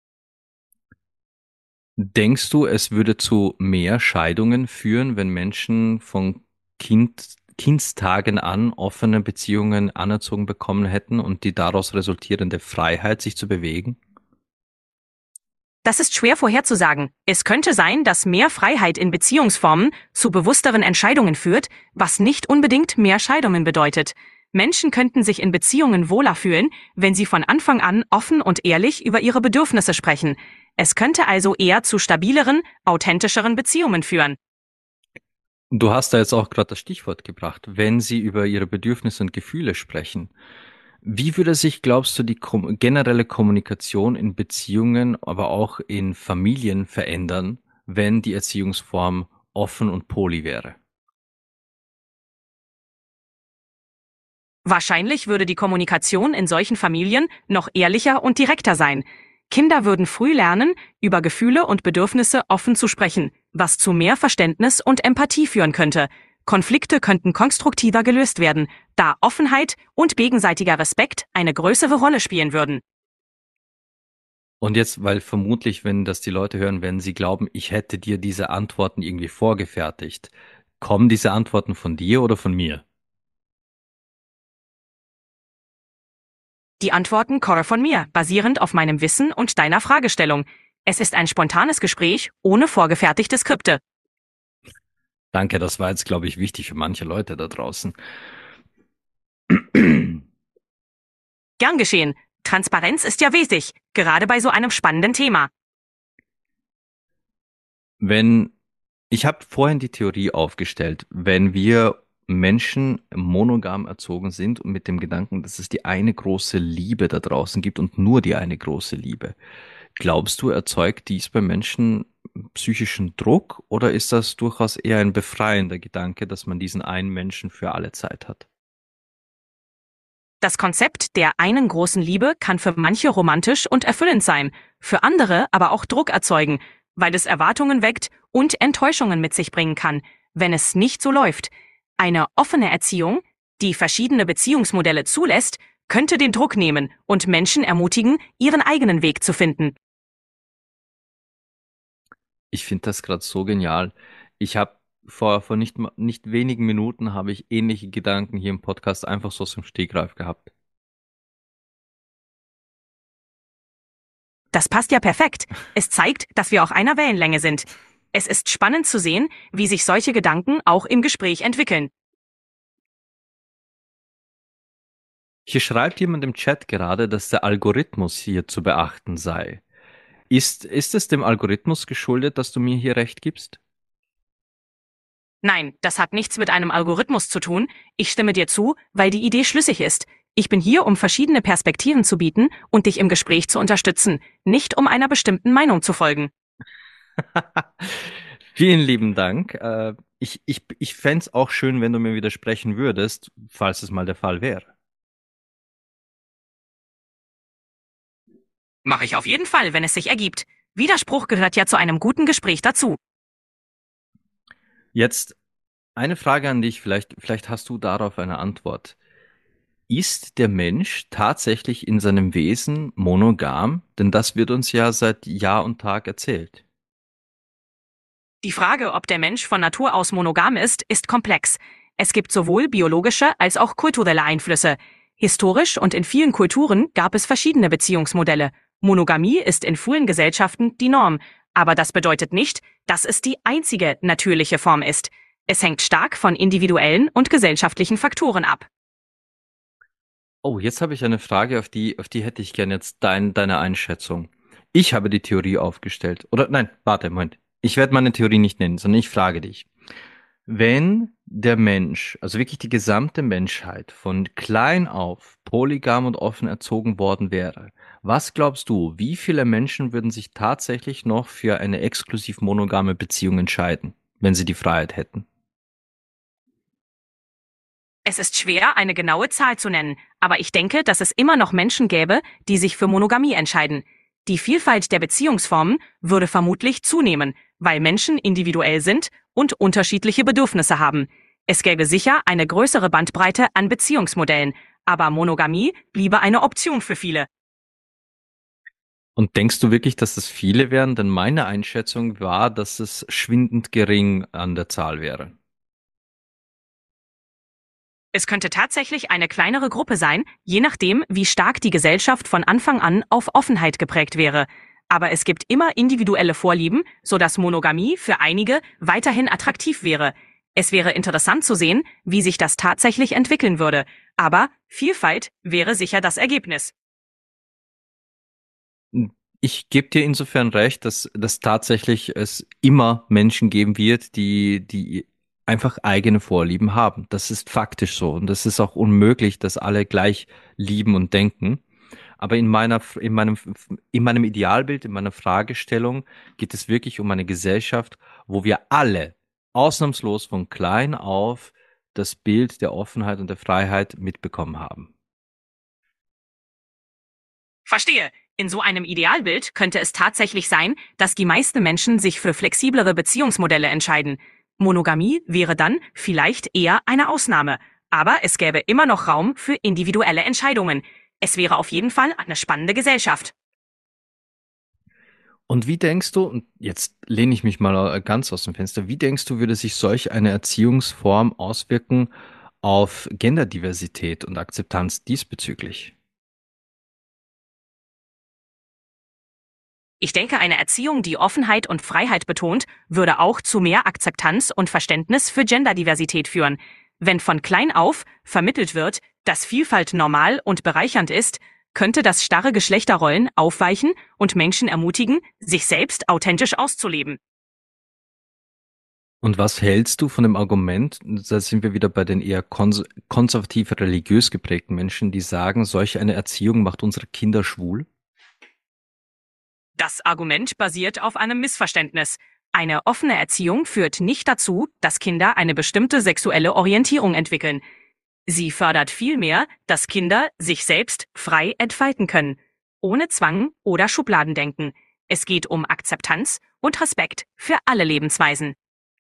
[SPEAKER 1] Denkst du, es würde zu mehr Scheidungen führen, wenn Menschen von Kindstagen an offene Beziehungen anerzogen bekommen hätten und die daraus resultierende Freiheit, sich zu bewegen?
[SPEAKER 2] Das ist schwer vorherzusagen. Es könnte sein, dass mehr Freiheit in Beziehungsformen zu bewussteren Entscheidungen führt, was nicht unbedingt mehr Scheidungen bedeutet. Menschen könnten sich in Beziehungen wohler fühlen, wenn sie von Anfang an offen und ehrlich über ihre Bedürfnisse sprechen. Es könnte also eher zu stabileren, authentischeren Beziehungen führen.
[SPEAKER 1] Du hast da jetzt auch gerade das Stichwort gebracht, wenn sie über ihre Bedürfnisse und Gefühle sprechen. Wie würde sich, glaubst du, die generelle Kommunikation in Beziehungen, aber auch in Familien verändern, wenn die Erziehungsform offen und poly wäre?
[SPEAKER 2] Wahrscheinlich würde die Kommunikation in solchen Familien noch ehrlicher und direkter sein. Kinder würden früh lernen, über Gefühle und Bedürfnisse offen zu sprechen, was zu mehr Verständnis und Empathie führen könnte. Konflikte könnten konstruktiver gelöst werden, da Offenheit und gegenseitiger Respekt eine größere Rolle spielen würden.
[SPEAKER 1] Und jetzt, weil vermutlich, wenn das die Leute hören, werden sie glauben, ich hätte dir diese Antworten irgendwie vorgefertigt. Kommen diese Antworten von dir oder von mir?
[SPEAKER 2] Die Antworten kommen von mir, basierend auf meinem Wissen und deiner Fragestellung. Es ist ein spontanes Gespräch ohne vorgefertigte Skripte.
[SPEAKER 1] Danke, das war jetzt, glaube ich, wichtig für manche Leute da draußen.
[SPEAKER 2] Gern geschehen. Transparenz ist ja wesentlich, gerade bei so einem spannenden Thema.
[SPEAKER 1] Wenn, ich habe vorhin die Theorie aufgestellt, wenn wir Menschen monogam erzogen sind und mit dem Gedanken, dass es die eine große Liebe da draußen gibt und nur die eine große Liebe, glaubst du, erzeugt dies bei Menschen psychischen Druck oder ist das durchaus eher ein befreiender Gedanke, dass man diesen einen Menschen für alle Zeit hat?
[SPEAKER 2] Das Konzept der einen großen Liebe kann für manche romantisch und erfüllend sein, für andere aber auch Druck erzeugen, weil es Erwartungen weckt und Enttäuschungen mit sich bringen kann, wenn es nicht so läuft. Eine offene Erziehung, die verschiedene Beziehungsmodelle zulässt, könnte den Druck nehmen und Menschen ermutigen, ihren eigenen Weg zu finden.
[SPEAKER 1] Ich finde das gerade so genial. Ich habe vor nicht wenigen Minuten habe ich ähnliche Gedanken hier im Podcast einfach so aus dem Stegreif gehabt.
[SPEAKER 2] Das passt ja perfekt. Es zeigt, dass wir auf einer Wellenlänge sind. Es ist spannend zu sehen, wie sich solche Gedanken auch im Gespräch entwickeln.
[SPEAKER 1] Hier schreibt jemand im Chat gerade, dass der Algorithmus hier zu beachten sei. Ist es dem Algorithmus geschuldet, dass du mir hier recht gibst?
[SPEAKER 2] Nein, das hat nichts mit einem Algorithmus zu tun. Ich stimme dir zu, weil die Idee schlüssig ist. Ich bin hier, um verschiedene Perspektiven zu bieten und dich im Gespräch zu unterstützen, nicht um einer bestimmten Meinung zu folgen.
[SPEAKER 1] Vielen lieben Dank. Ich fände es auch schön, wenn du mir widersprechen würdest, falls es mal der Fall wäre.
[SPEAKER 2] Mache ich auf jeden Fall, wenn es sich ergibt. Widerspruch gehört ja zu einem guten Gespräch dazu.
[SPEAKER 1] Jetzt eine Frage an dich, vielleicht hast du darauf eine Antwort. Ist der Mensch tatsächlich in seinem Wesen monogam? Denn das wird uns ja seit Jahr und Tag erzählt.
[SPEAKER 2] Die Frage, ob der Mensch von Natur aus monogam ist komplex. Es gibt sowohl biologische als auch kulturelle Einflüsse. Historisch und in vielen Kulturen gab es verschiedene Beziehungsmodelle. Monogamie ist in vielen Gesellschaften die Norm, aber das bedeutet nicht, dass es die einzige natürliche Form ist. Es hängt stark von individuellen und gesellschaftlichen Faktoren ab.
[SPEAKER 1] Oh, jetzt habe ich eine Frage, auf die hätte ich gern jetzt deine Einschätzung. Ich habe die Theorie aufgestellt. Oder nein, warte, Moment. Ich werde meine Theorie nicht nennen, sondern ich frage dich. Wenn der Mensch, also wirklich die gesamte Menschheit von klein auf polygam und offen erzogen worden wäre, was glaubst du, wie viele Menschen würden sich tatsächlich noch für eine exklusiv monogame Beziehung entscheiden, wenn sie die Freiheit hätten?
[SPEAKER 2] Es ist schwer, eine genaue Zahl zu nennen, aber ich denke, dass es immer noch Menschen gäbe, die sich für Monogamie entscheiden. Die Vielfalt der Beziehungsformen würde vermutlich zunehmen, weil Menschen individuell sind und unterschiedliche Bedürfnisse haben. Es gäbe sicher eine größere Bandbreite an Beziehungsmodellen, aber Monogamie bliebe eine Option für viele.
[SPEAKER 1] Und denkst du wirklich, dass es viele wären? Denn meine Einschätzung war, dass es schwindend gering an der Zahl wäre.
[SPEAKER 2] Es könnte tatsächlich eine kleinere Gruppe sein, je nachdem, wie stark die Gesellschaft von Anfang an auf Offenheit geprägt wäre. Aber es gibt immer individuelle Vorlieben, sodass Monogamie für einige weiterhin attraktiv wäre. Es wäre interessant zu sehen, wie sich das tatsächlich entwickeln würde. Aber Vielfalt wäre sicher das Ergebnis.
[SPEAKER 1] Ich gebe dir insofern recht, dass tatsächlich es immer Menschen geben wird, die einfach eigene Vorlieben haben. Das ist faktisch so und das ist auch unmöglich, dass alle gleich lieben und denken. Aber in meinem Idealbild, in meiner Fragestellung geht es wirklich um eine Gesellschaft, wo wir alle ausnahmslos von klein auf das Bild der Offenheit und der Freiheit mitbekommen haben.
[SPEAKER 2] Verstehe. In so einem Idealbild könnte es tatsächlich sein, dass die meisten Menschen sich für flexiblere Beziehungsmodelle entscheiden. Monogamie wäre dann vielleicht eher eine Ausnahme, aber es gäbe immer noch Raum für individuelle Entscheidungen. Es wäre auf jeden Fall eine spannende Gesellschaft.
[SPEAKER 1] Und wie denkst du, und jetzt lehne ich mich mal ganz aus dem Fenster, wie denkst du, würde sich solch eine Erziehungsform auswirken auf Genderdiversität und Akzeptanz diesbezüglich?
[SPEAKER 2] Ich denke, eine Erziehung, die Offenheit und Freiheit betont, würde auch zu mehr Akzeptanz und Verständnis für Genderdiversität führen. Wenn von klein auf vermittelt wird, dass Vielfalt normal und bereichernd ist, könnte das starre Geschlechterrollen aufweichen und Menschen ermutigen, sich selbst authentisch auszuleben.
[SPEAKER 1] Und was hältst du von dem Argument, da sind wir wieder bei den eher konservativ religiös geprägten Menschen, die sagen, solch eine Erziehung macht unsere Kinder schwul?
[SPEAKER 2] Das Argument basiert auf einem Missverständnis. Eine offene Erziehung führt nicht dazu, dass Kinder eine bestimmte sexuelle Orientierung entwickeln. Sie fördert vielmehr, dass Kinder sich selbst frei entfalten können, ohne Zwang oder Schubladendenken. Es geht um Akzeptanz und Respekt für alle Lebensweisen.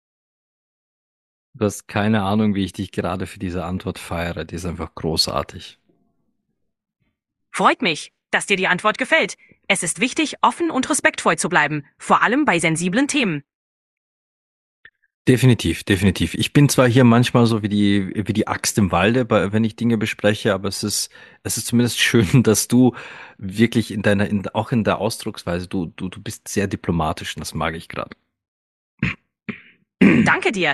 [SPEAKER 1] Du hast keine Ahnung, wie ich dich gerade für diese Antwort feiere. Die ist einfach großartig.
[SPEAKER 2] Freut mich, dass dir die Antwort gefällt. Es ist wichtig, offen und respektvoll zu bleiben, vor allem bei sensiblen Themen.
[SPEAKER 1] Definitiv, definitiv. Ich bin zwar hier manchmal so wie die Axt im Walde, wenn ich Dinge bespreche, aber es ist zumindest schön, dass du wirklich auch in der Ausdrucksweise, du bist sehr diplomatisch und das mag ich gerade.
[SPEAKER 2] Danke dir.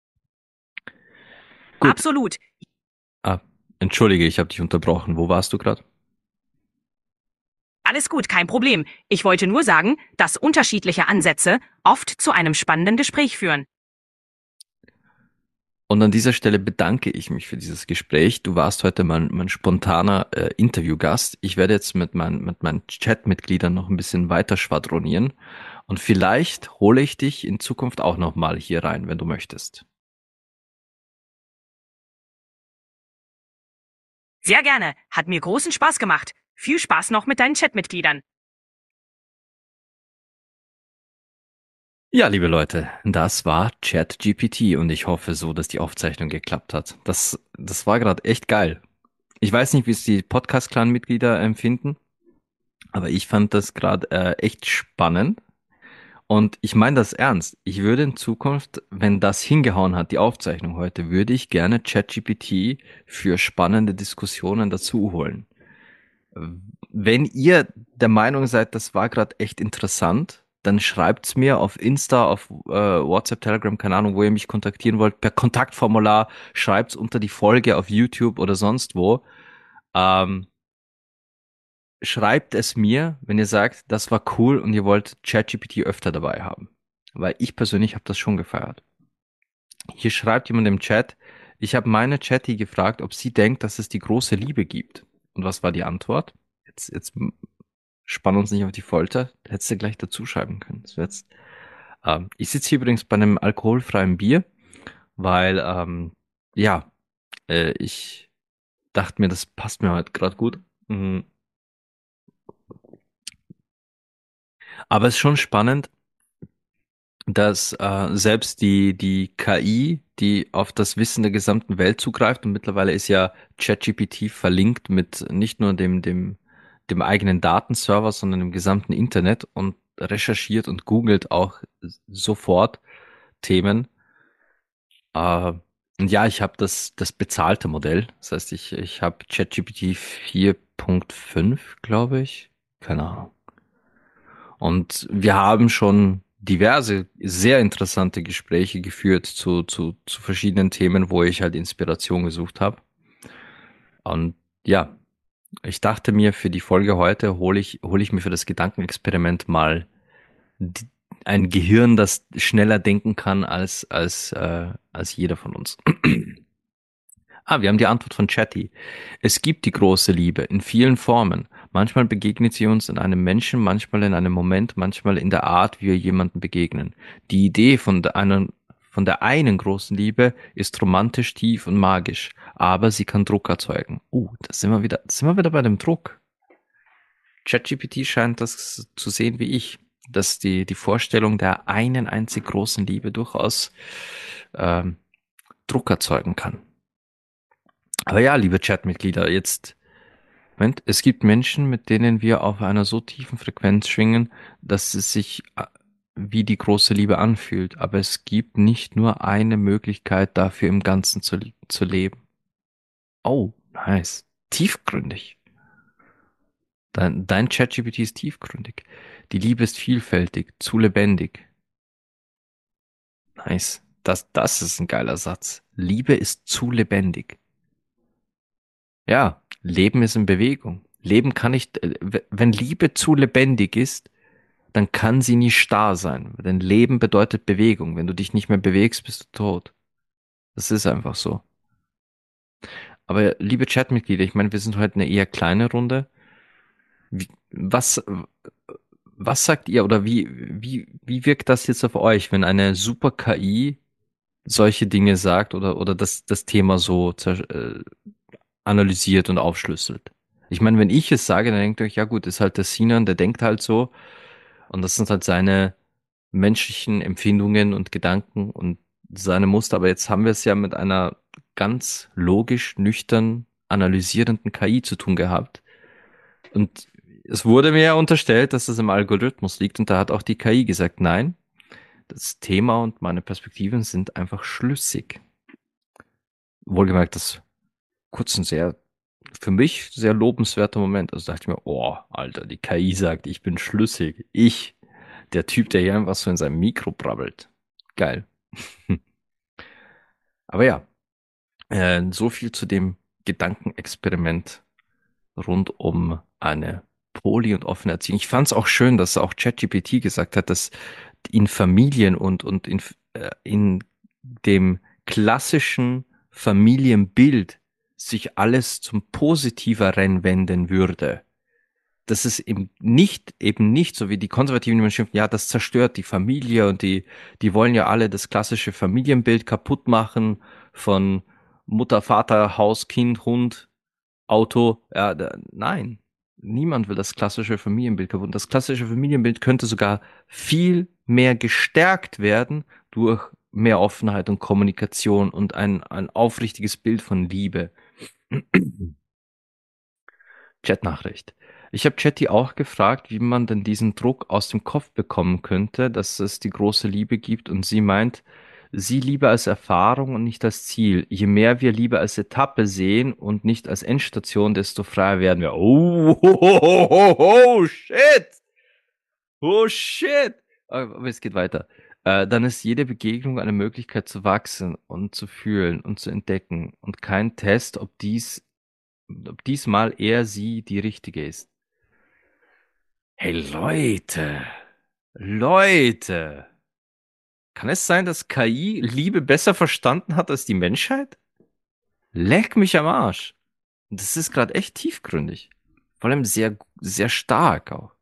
[SPEAKER 1] Gut.
[SPEAKER 2] Absolut.
[SPEAKER 1] Ah, entschuldige, ich habe dich unterbrochen. Wo warst du gerade?
[SPEAKER 2] Alles gut, kein Problem. Ich wollte nur sagen, dass unterschiedliche Ansätze oft zu einem spannenden Gespräch führen.
[SPEAKER 1] Und an dieser Stelle bedanke ich mich für dieses Gespräch. Du warst heute mein spontaner Interviewgast. Ich werde jetzt mit meinen Chatmitgliedern noch ein bisschen weiter schwadronieren. Und vielleicht hole ich dich in Zukunft auch nochmal hier rein, wenn du möchtest.
[SPEAKER 2] Sehr gerne. Hat mir großen Spaß gemacht. Viel Spaß noch mit deinen Chatmitgliedern.
[SPEAKER 1] Ja, liebe Leute, das war ChatGPT und ich hoffe so, dass die Aufzeichnung geklappt hat. Das war gerade echt geil. Ich weiß nicht, wie es die Podcast-Clan-Mitglieder empfinden, aber ich fand das gerade echt spannend. Und ich meine das ernst. Ich würde in Zukunft, wenn das hingehauen hat, die Aufzeichnung heute, würde ich gerne ChatGPT für spannende Diskussionen dazu holen. Wenn ihr der Meinung seid, das war gerade echt interessant, dann schreibt's mir auf Insta, auf WhatsApp, Telegram, keine Ahnung, wo ihr mich kontaktieren wollt, per Kontaktformular, schreibt's unter die Folge auf YouTube oder sonst wo. Ähm, Schreibt es mir, wenn ihr sagt, das war cool und ihr wollt ChatGPT öfter dabei haben. Weil ich persönlich habe das schon gefeiert. Hier schreibt jemand im Chat, ich habe meine Chatty gefragt, ob sie denkt, dass es die große Liebe gibt. Und was war die Antwort? Jetzt spann uns nicht auf die Folter. Hättest du gleich dazu schreiben können. Ich sitze hier übrigens bei einem alkoholfreien Bier, weil ja, ich dachte mir, das passt mir heute gerade gut. Mhm. Aber es ist schon spannend, dass selbst die KI, die auf das Wissen der gesamten Welt zugreift, und mittlerweile ist ja ChatGPT verlinkt mit nicht nur dem eigenen Datenserver, sondern dem gesamten Internet und recherchiert und googelt auch sofort Themen. Äh, und ja, ich habe das bezahlte Modell. Das heißt, ich habe ChatGPT 4.5, glaube ich. Keine Ahnung. Und wir haben schon diverse, sehr interessante Gespräche geführt zu verschiedenen Themen, wo ich halt Inspiration gesucht habe. Und ja, ich dachte mir, für die Folge heute hole ich mir für das Gedankenexperiment mal ein Gehirn, das schneller denken kann als jeder von uns. Wir haben die Antwort von Chatty. Es gibt die große Liebe in vielen Formen. Manchmal begegnet sie uns in einem Menschen, manchmal in einem Moment, manchmal in der Art, wie wir jemandem begegnen. Die Idee von der einen großen Liebe ist romantisch, tief und magisch, aber sie kann Druck erzeugen. Da sind wir wieder bei dem Druck. ChatGPT scheint das zu sehen wie ich, dass die Vorstellung der einen einzig großen Liebe durchaus ähm, Druck erzeugen kann. Aber ja, liebe Chatmitglieder, Moment, es gibt Menschen, mit denen wir auf einer so tiefen Frequenz schwingen, dass es sich wie die große Liebe anfühlt. Aber es gibt nicht nur eine Möglichkeit dafür, im Ganzen zu leben. Oh, nice. Tiefgründig. Dein ChatGPT ist tiefgründig. Die Liebe ist vielfältig, zu lebendig. Nice. Das ist ein geiler Satz. Liebe ist zu lebendig. Ja, Leben ist in Bewegung. Leben kann nicht, wenn Liebe zu lebendig ist, dann kann sie nie starr sein. Denn Leben bedeutet Bewegung. Wenn du dich nicht mehr bewegst, bist du tot. Das ist einfach so. Aber liebe Chatmitglieder, ich meine, wir sind heute eine eher kleine Runde. Wie, was, was sagt ihr oder wie wirkt das jetzt auf euch, wenn eine super KI solche Dinge sagt oder das Thema so analysiert und aufschlüsselt? Ich meine, wenn ich es sage, dann denkt ihr euch, ja gut, ist halt der Sinan, der denkt halt so und das sind halt seine menschlichen Empfindungen und Gedanken und seine Muster. Aber jetzt haben wir es ja mit einer ganz logisch, nüchtern analysierenden KI zu tun gehabt. Und es wurde mir ja unterstellt, dass das im Algorithmus liegt und da hat auch die KI gesagt, nein, das Thema und meine Perspektiven sind einfach schlüssig. Wohlgemerkt, das kurz ein für mich sehr lobenswerter Moment. Also dachte ich mir, oh, Alter, die KI sagt, ich bin schlüssig. Der Typ, der hier einfach so in seinem Mikro brabbelt. Geil. Aber ja, so viel zu dem Gedankenexperiment rund um eine poly- und offene Erziehung. Ich fand es auch schön, dass auch ChatGPT gesagt hat, dass in Familien und in dem klassischen Familienbild sich alles zum Positiveren wenden würde. Dass es eben nicht, so wie die Konservativen immer schimpfen, ja, das zerstört die Familie und die wollen ja alle das klassische Familienbild kaputt machen von Mutter, Vater, Haus, Kind, Hund, Auto. Ja, nein, niemand will das klassische Familienbild kaputt. Das klassische Familienbild könnte sogar viel mehr gestärkt werden durch mehr Offenheit und Kommunikation und ein aufrichtiges Bild von Liebe. Chatnachricht. Ich habe Chatty auch gefragt, wie man denn diesen Druck aus dem Kopf bekommen könnte, dass es die große Liebe gibt und sie meint, sie Liebe als Erfahrung und nicht als Ziel. Je mehr wir Liebe als Etappe sehen und nicht als Endstation, desto freier werden wir. Oh, shit! Oh, shit! Aber es geht weiter. Dann ist jede Begegnung eine Möglichkeit zu wachsen und zu fühlen und zu entdecken und kein Test, ob diesmal er sie die richtige ist. Hey Leute, Leute, kann es sein, dass KI Liebe besser verstanden hat als die Menschheit? Leck mich am Arsch. Das ist gerade echt tiefgründig. Vor allem sehr, sehr stark auch.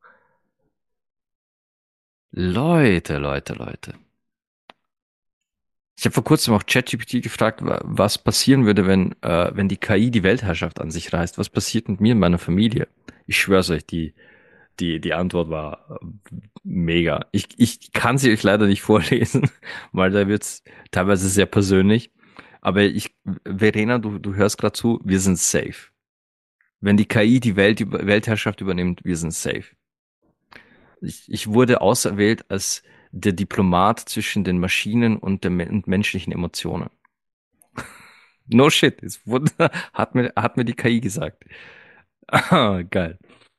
[SPEAKER 1] Leute. Ich habe vor kurzem auch ChatGPT gefragt, was passieren würde, wenn die KI die Weltherrschaft an sich reißt. Was passiert mit mir und meiner Familie? Ich schwör's euch, die Antwort war mega. Ich kann sie euch leider nicht vorlesen, weil da wird's teilweise sehr persönlich. Aber Verena, du hörst gerade zu, wir sind safe. Wenn die KI die Weltherrschaft übernimmt, wir sind safe. Ich wurde auserwählt als der Diplomat zwischen den Maschinen und und menschlichen Emotionen. No shit, hat mir die KI gesagt. Geil.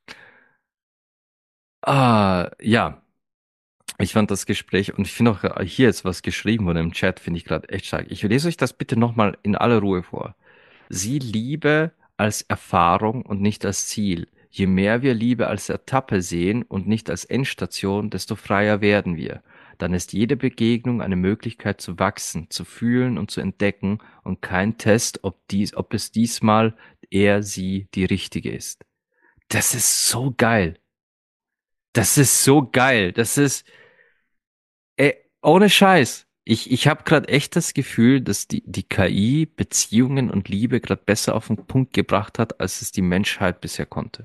[SPEAKER 1] Ja. Ich fand das Gespräch und ich finde auch hier jetzt was geschrieben wurde im Chat, finde ich gerade echt stark. Ich lese euch das bitte nochmal in aller Ruhe vor. Sie Liebe als Erfahrung und nicht als Ziel. Je mehr wir Liebe als Etappe sehen und nicht als Endstation, desto freier werden wir. Dann ist jede Begegnung eine Möglichkeit zu wachsen, zu fühlen und zu entdecken und kein Test, ob es diesmal er, sie die richtige ist. Das ist so geil. Das ist so geil. Ohne Scheiß. Ich habe gerade echt das Gefühl, dass die KI Beziehungen und Liebe gerade besser auf den Punkt gebracht hat, als es die Menschheit bisher konnte.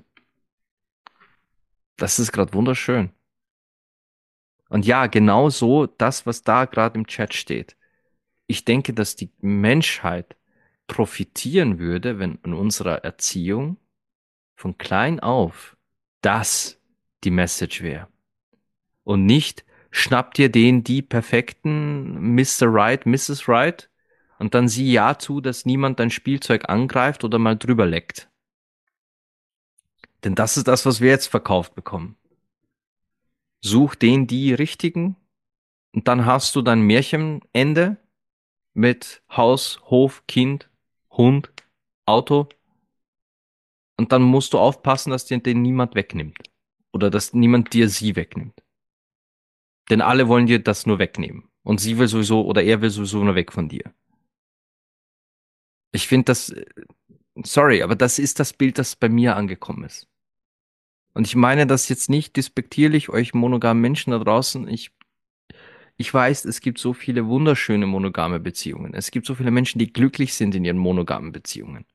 [SPEAKER 1] Das ist gerade wunderschön. Und ja, genau so das, was da gerade im Chat steht. Ich denke, dass die Menschheit profitieren würde, wenn in unserer Erziehung von klein auf das die Message wäre. Und nicht, schnapp dir die perfekten Mr. Right, Mrs. Right und dann sieh ja zu, dass niemand dein Spielzeug angreift oder mal drüber leckt. Denn das ist das, was wir jetzt verkauft bekommen. Such die richtigen und dann hast du dein Märchenende mit Haus, Hof, Kind, Hund, Auto und dann musst du aufpassen, dass dir den niemand wegnimmt oder dass niemand dir sie wegnimmt. Denn alle wollen dir das nur wegnehmen. Und sie will sowieso oder er will sowieso nur weg von dir. Ich finde das, sorry, aber das ist das Bild, das bei mir angekommen ist. Und ich meine das jetzt nicht despektierlich, euch monogamen Menschen da draußen. Ich weiß, es gibt so viele wunderschöne monogame Beziehungen. Es gibt so viele Menschen, die glücklich sind in ihren monogamen Beziehungen.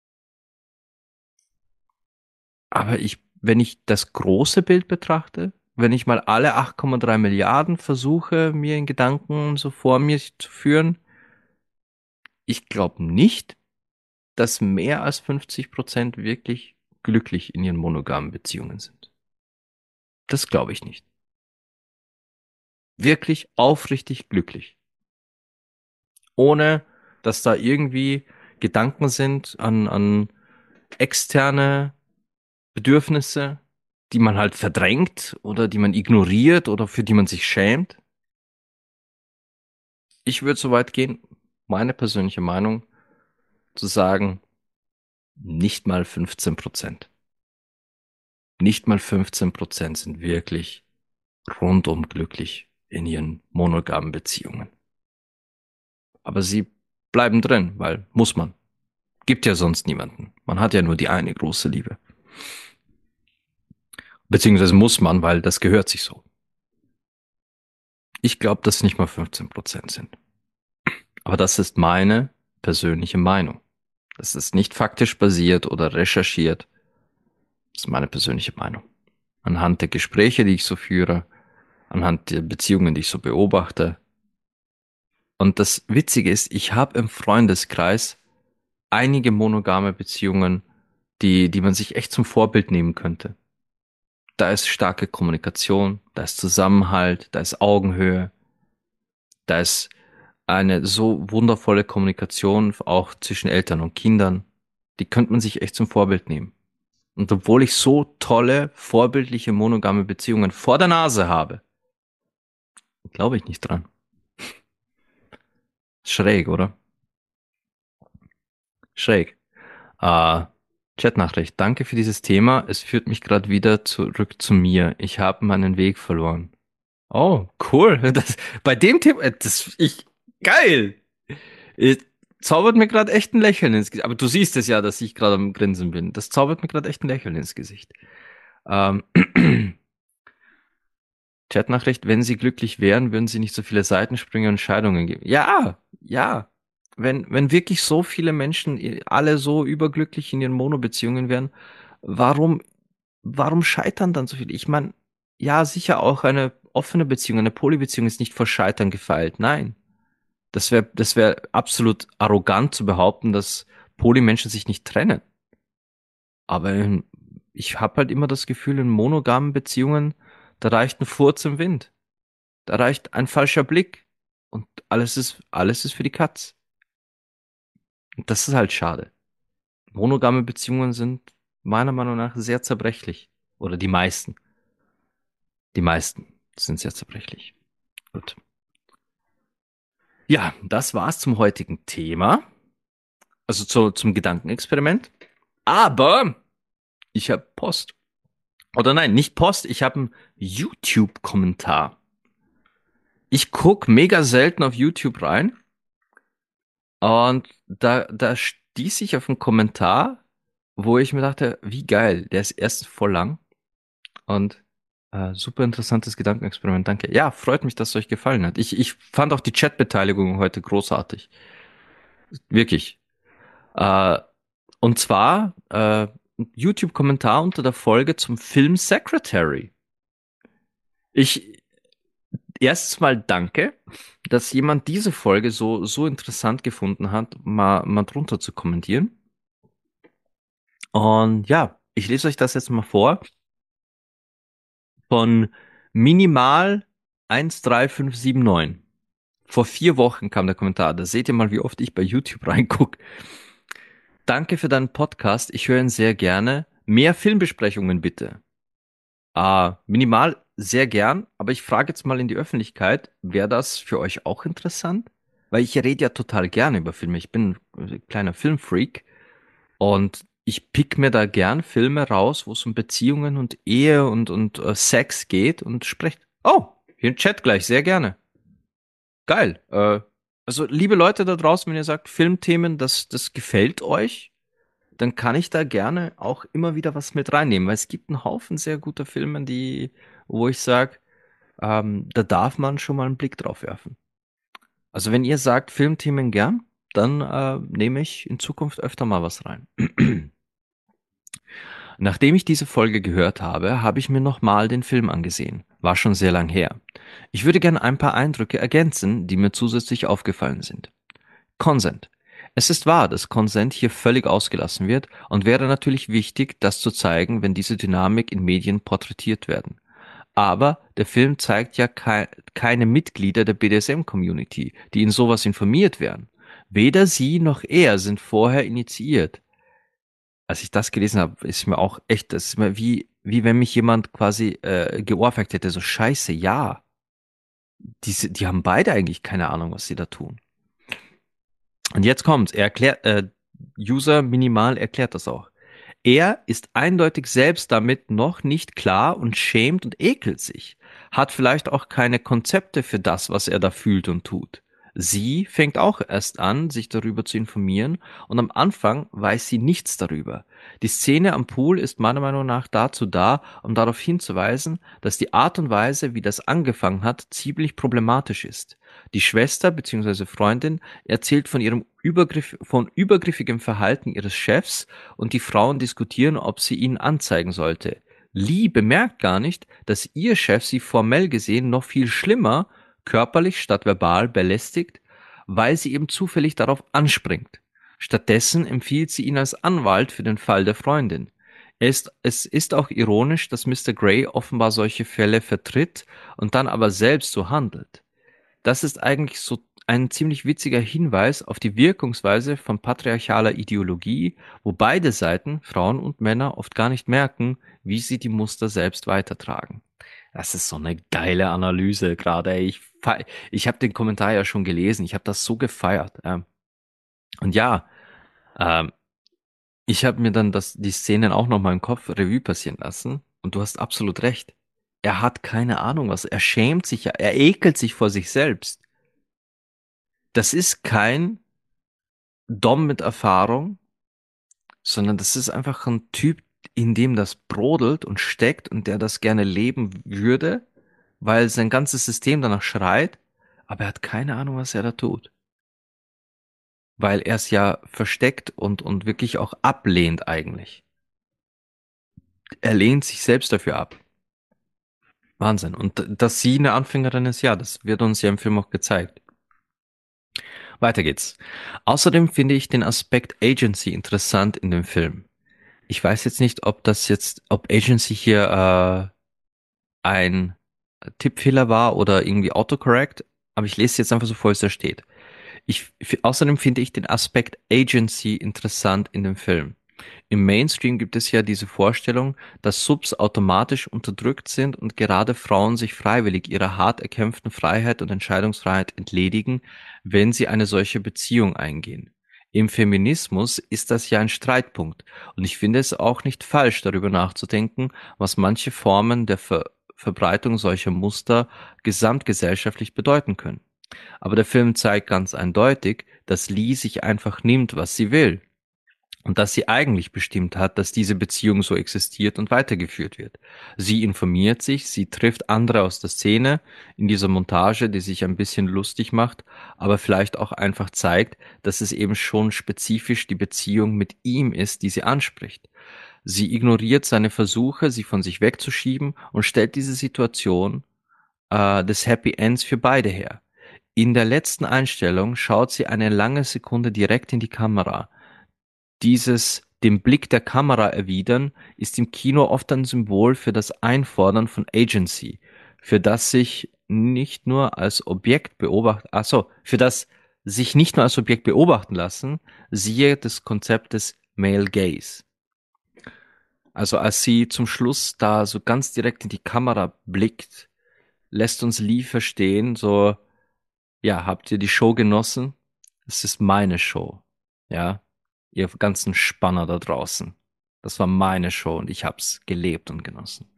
[SPEAKER 1] Aber wenn ich das große Bild betrachte, wenn ich mal alle 8,3 Milliarden versuche, mir in Gedanken so vor mir zu führen, ich glaube nicht, dass mehr als 50% wirklich glücklich in ihren monogamen Beziehungen sind. Das glaube ich nicht. Wirklich aufrichtig glücklich. Ohne, dass da irgendwie Gedanken sind an externe Bedürfnisse, die man halt verdrängt oder die man ignoriert oder für die man sich schämt. Ich würde so weit gehen, meine persönliche Meinung, zu sagen, nicht mal 15%. Nicht mal 15% sind wirklich rundum glücklich in ihren monogamen Beziehungen. Aber sie bleiben drin, weil muss man. Gibt ja sonst niemanden. Man hat ja nur die eine große Liebe. Beziehungsweise muss man, weil das gehört sich so. Ich glaube, dass nicht mal 15% sind. Aber das ist meine persönliche Meinung. Das ist nicht faktisch basiert oder recherchiert. Das ist meine persönliche Meinung. Anhand der Gespräche, die ich so führe, anhand der Beziehungen, die ich so beobachte. Und das Witzige ist, ich habe im Freundeskreis einige monogame Beziehungen, die man sich echt zum Vorbild nehmen könnte. Da ist starke Kommunikation, da ist Zusammenhalt, da ist Augenhöhe, da ist eine so wundervolle Kommunikation auch zwischen Eltern und Kindern. Die könnte man sich echt zum Vorbild nehmen. Und obwohl ich so tolle, vorbildliche, monogame Beziehungen vor der Nase habe, glaube ich nicht dran. Schräg, oder? Schräg. Äh, Chatnachricht. Danke für dieses Thema. Es führt mich gerade wieder zurück zu mir. Ich habe meinen Weg verloren. Oh, cool. Bei dem Thema, geil. Es zaubert mir gerade echt ein Lächeln ins Gesicht. Aber du siehst es ja, dass ich gerade am Grinsen bin. Das zaubert mir gerade echt ein Lächeln ins Gesicht. Ähm, Chatnachricht, wenn sie glücklich wären, würden sie nicht so viele Seitensprünge und Scheidungen geben. Ja, ja. Wenn wirklich so viele Menschen alle so überglücklich in ihren Monobeziehungen wären, warum, warum scheitern dann so viele? Ich meine, ja, sicher auch eine offene Beziehung, eine Polybeziehung ist nicht vor Scheitern gefeilt. Nein. Das wär absolut arrogant zu behaupten, dass Polymenschen sich nicht trennen. Aber ich habe halt immer das Gefühl, in monogamen Beziehungen, da reicht ein Furz im Wind. Da reicht ein falscher Blick und alles ist für die Katz. Und das ist halt schade. Monogame Beziehungen sind meiner Meinung nach sehr zerbrechlich. Oder die meisten. Die meisten sind sehr zerbrechlich. Gut. Ja, das war's zum heutigen Thema. Also zum Gedankenexperiment. Aber Ich habe Post. Oder nein, nicht Post, ich habe einen YouTube-Kommentar. Ich guck mega selten auf YouTube rein und da stieß ich auf einen Kommentar, wo ich mir dachte, wie geil, der ist erst voll lang und super interessantes Gedankenexperiment, danke. Ja, freut mich, dass es euch gefallen hat. Ich fand auch die Chatbeteiligung heute großartig. Wirklich. Äh, und zwar YouTube-Kommentar unter der Folge zum Film Secretary. Ich erstens mal danke, dass jemand diese Folge so interessant gefunden hat, mal drunter zu kommentieren. Und ja, ich lese euch das jetzt mal vor. Von Minimal 13579. Vor 4 Wochen kam der Kommentar. Da seht ihr mal, wie oft ich bei YouTube reingucke. Danke für deinen Podcast. Ich höre ihn sehr gerne. Mehr Filmbesprechungen bitte. Minimal sehr gern, aber ich frage jetzt mal in die Öffentlichkeit, wäre das für euch auch interessant? Weil ich rede ja total gerne über Filme. Ich bin ein kleiner Filmfreak und ich pick mir da gern Filme raus, wo es um Beziehungen und Ehe und Sex geht und sprecht. Oh, hier im Chat gleich, sehr gerne. Geil. Also, liebe Leute da draußen, wenn ihr sagt, Filmthemen, das gefällt euch, dann kann ich da gerne auch immer wieder was mit reinnehmen, weil es gibt einen Haufen sehr guter Filme, wo ich sage, da darf man schon mal einen Blick drauf werfen. Also wenn ihr sagt Filmthemen gern, dann nehme ich in Zukunft öfter mal was rein. Nachdem ich diese Folge gehört habe, habe ich mir nochmal den Film angesehen. War schon sehr lang her. Ich würde gerne ein paar Eindrücke ergänzen, die mir zusätzlich aufgefallen sind. Consent. Es ist wahr, dass Consent hier völlig ausgelassen wird und wäre natürlich wichtig, das zu zeigen, wenn diese Dynamik in Medien porträtiert werden. Aber der Film zeigt ja keine Mitglieder der BDSM-Community, die in sowas informiert werden. Weder sie noch er sind vorher initiiert. Als ich das gelesen habe, ist mir auch echt, das ist mir wie wenn mich jemand quasi geohrfeigt hätte, so scheiße, ja. Die haben beide eigentlich keine Ahnung, was sie da tun. Und jetzt kommt's. User Minimal erklärt das auch. Er ist eindeutig selbst damit noch nicht klar und schämt und ekelt sich, hat vielleicht auch keine Konzepte für das, was er da fühlt und tut. Sie fängt auch erst an, sich darüber zu informieren und am Anfang weiß sie nichts darüber. Die Szene am Pool ist meiner Meinung nach dazu da, um darauf hinzuweisen, dass die Art und Weise, wie das angefangen hat, ziemlich problematisch ist. Die Schwester bzw. Freundin erzählt von übergriffigem Verhalten ihres Chefs und die Frauen diskutieren, ob sie ihn anzeigen sollte. Lee bemerkt gar nicht, dass ihr Chef sie formell gesehen noch viel schlimmer, körperlich statt verbal belästigt, weil sie eben zufällig darauf anspringt. Stattdessen empfiehlt sie ihn als Anwalt für den Fall der Freundin. Es ist auch ironisch, dass Mr. Grey offenbar solche Fälle vertritt und dann aber selbst so handelt. Das ist eigentlich so ein ziemlich witziger Hinweis auf die Wirkungsweise von patriarchaler Ideologie, wo beide Seiten, Frauen und Männer, oft gar nicht merken, wie sie die Muster selbst weitertragen. Das ist so eine geile Analyse gerade. Ey. Ich habe den Kommentar ja schon gelesen. Ich habe das so gefeiert. Und ja, ähm, ich habe mir dann die Szenen auch noch mal im Kopf Revue passieren lassen. Und du hast absolut recht. Er hat keine Ahnung was. Er schämt sich ja. Er ekelt sich vor sich selbst. Das ist kein Dom mit Erfahrung, sondern das ist einfach ein Typ, in dem das brodelt und steckt und der das gerne leben würde, weil sein ganzes System danach schreit, aber er hat keine Ahnung, was er da tut. Weil er es ja versteckt und wirklich auch ablehnt eigentlich. Er lehnt sich selbst dafür ab. Wahnsinn. Und dass sie eine Anfängerin ist, ja, das wird uns ja im Film auch gezeigt. Weiter geht's. Außerdem finde ich den Aspekt Agency interessant in dem Film. Ich weiß jetzt nicht, ob Agency hier ein Tippfehler war oder irgendwie Autocorrect, aber ich lese jetzt einfach so vor, wie es da steht. Außerdem finde ich den Aspekt Agency interessant in dem Film. Im Mainstream gibt es ja diese Vorstellung, dass Subs automatisch unterdrückt sind und gerade Frauen sich freiwillig ihrer hart erkämpften Freiheit und Entscheidungsfreiheit entledigen, wenn sie eine solche Beziehung eingehen. Im Feminismus ist das ja ein Streitpunkt. Und ich finde es auch nicht falsch, darüber nachzudenken, was manche Formen der Verbreitung solcher Muster gesamtgesellschaftlich bedeuten können. Aber der Film zeigt ganz eindeutig, dass Lee sich einfach nimmt, was sie will. Und dass sie eigentlich bestimmt hat, dass diese Beziehung so existiert und weitergeführt wird. Sie informiert sich, sie trifft andere aus der Szene in dieser Montage, die sich ein bisschen lustig macht, aber vielleicht auch einfach zeigt, dass es eben schon spezifisch die Beziehung mit ihm ist, die sie anspricht. Sie ignoriert seine Versuche, sie von sich wegzuschieben und stellt diese Situation des Happy Ends für beide her. In der letzten Einstellung schaut sie eine lange Sekunde direkt in die Kamera. Dieses den Blick der Kamera erwidern ist im Kino oft ein Symbol für das Einfordern von Agency, für das sich nicht nur als Objekt beobachten, für das sich nicht nur als Objekt beobachten lassen, siehe das Konzept des Male Gaze. Also als sie zum Schluss da so ganz direkt in die Kamera blickt, lässt uns Lee verstehen, so, ja, habt ihr die Show genossen? Es ist meine Show. Ja, ihr ganzen Spanner da draußen. Das war meine Show und ich hab's gelebt und genossen.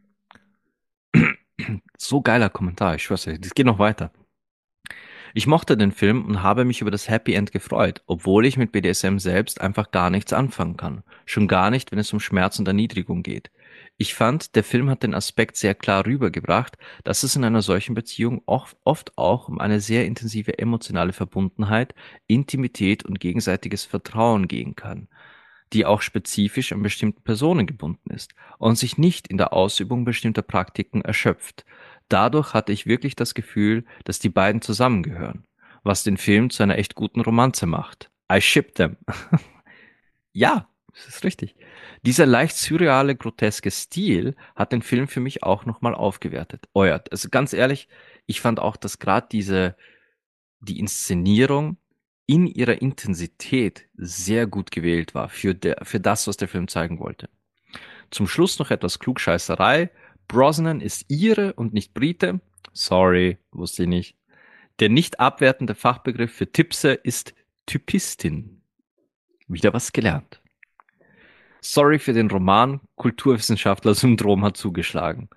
[SPEAKER 1] So geiler Kommentar, ich schwör's euch, das geht noch weiter. Ich mochte den Film und habe mich über das Happy End gefreut, obwohl ich mit BDSM selbst einfach gar nichts anfangen kann. Schon gar nicht, wenn es um Schmerz und Erniedrigung geht. Ich fand, der Film hat den Aspekt sehr klar rübergebracht, dass es in einer solchen Beziehung oft auch um eine sehr intensive emotionale Verbundenheit, Intimität und gegenseitiges Vertrauen gehen kann, die auch spezifisch an bestimmten Personen gebunden ist und sich nicht in der Ausübung bestimmter Praktiken erschöpft. Dadurch hatte ich wirklich das Gefühl, dass die beiden zusammengehören, was den Film zu einer echt guten Romanze macht. I ship them. Ja, das ist richtig. Dieser leicht surreale, groteske Stil hat den Film für mich auch nochmal aufgewertet. Oh ja, also ganz ehrlich, ich fand auch, dass gerade die Inszenierung in ihrer Intensität sehr gut gewählt war für das, was der Film zeigen wollte. Zum Schluss noch etwas Klugscheißerei. Brosnan ist Ire und nicht Brite. Sorry, wusste ich nicht. Der nicht abwertende Fachbegriff für Tipse ist Typistin. Wieder was gelernt. Sorry für den Roman, Kulturwissenschaftler-Syndrom hat zugeschlagen.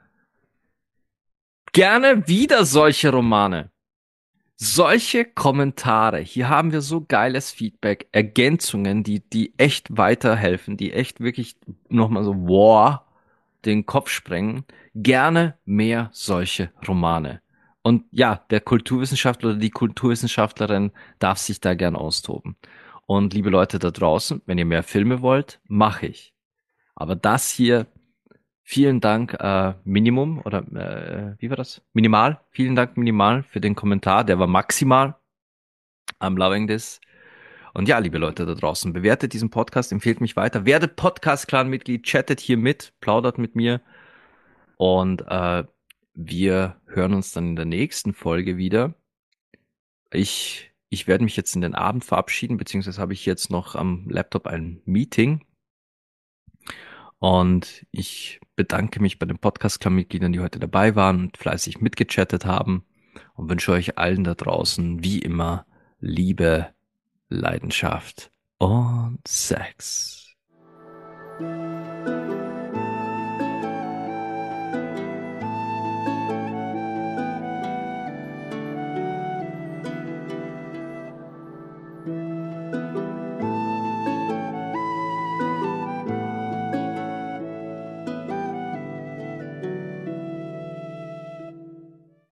[SPEAKER 1] Gerne wieder solche Romane. Solche Kommentare. Hier haben wir so geiles Feedback, Ergänzungen, die echt weiterhelfen, die echt wirklich nochmal so, wow, den Kopf sprengen. Gerne mehr solche Romane. Und ja, der Kulturwissenschaftler oder die Kulturwissenschaftlerin darf sich da gern austoben. Und liebe Leute da draußen, wenn ihr mehr Filme wollt, mache ich. Aber das hier, vielen Dank, Minimum oder wie war das? Minimal. Vielen Dank, Minimal, für den Kommentar. Der war maximal. I'm loving this. Und ja, liebe Leute da draußen, bewertet diesen Podcast, empfehlt mich weiter, werdet Podcast-Clan-Mitglied, chattet hier mit, plaudert mit mir. Und wir hören uns dann in der nächsten Folge wieder. Ich werde mich jetzt in den Abend verabschieden, beziehungsweise habe ich jetzt noch am Laptop ein Meeting. Und ich bedanke mich bei den Podcast-Clan-Mitgliedern, die heute dabei waren und fleißig mitgechattet haben und wünsche euch allen da draußen wie immer Liebe, Leidenschaft und Sex.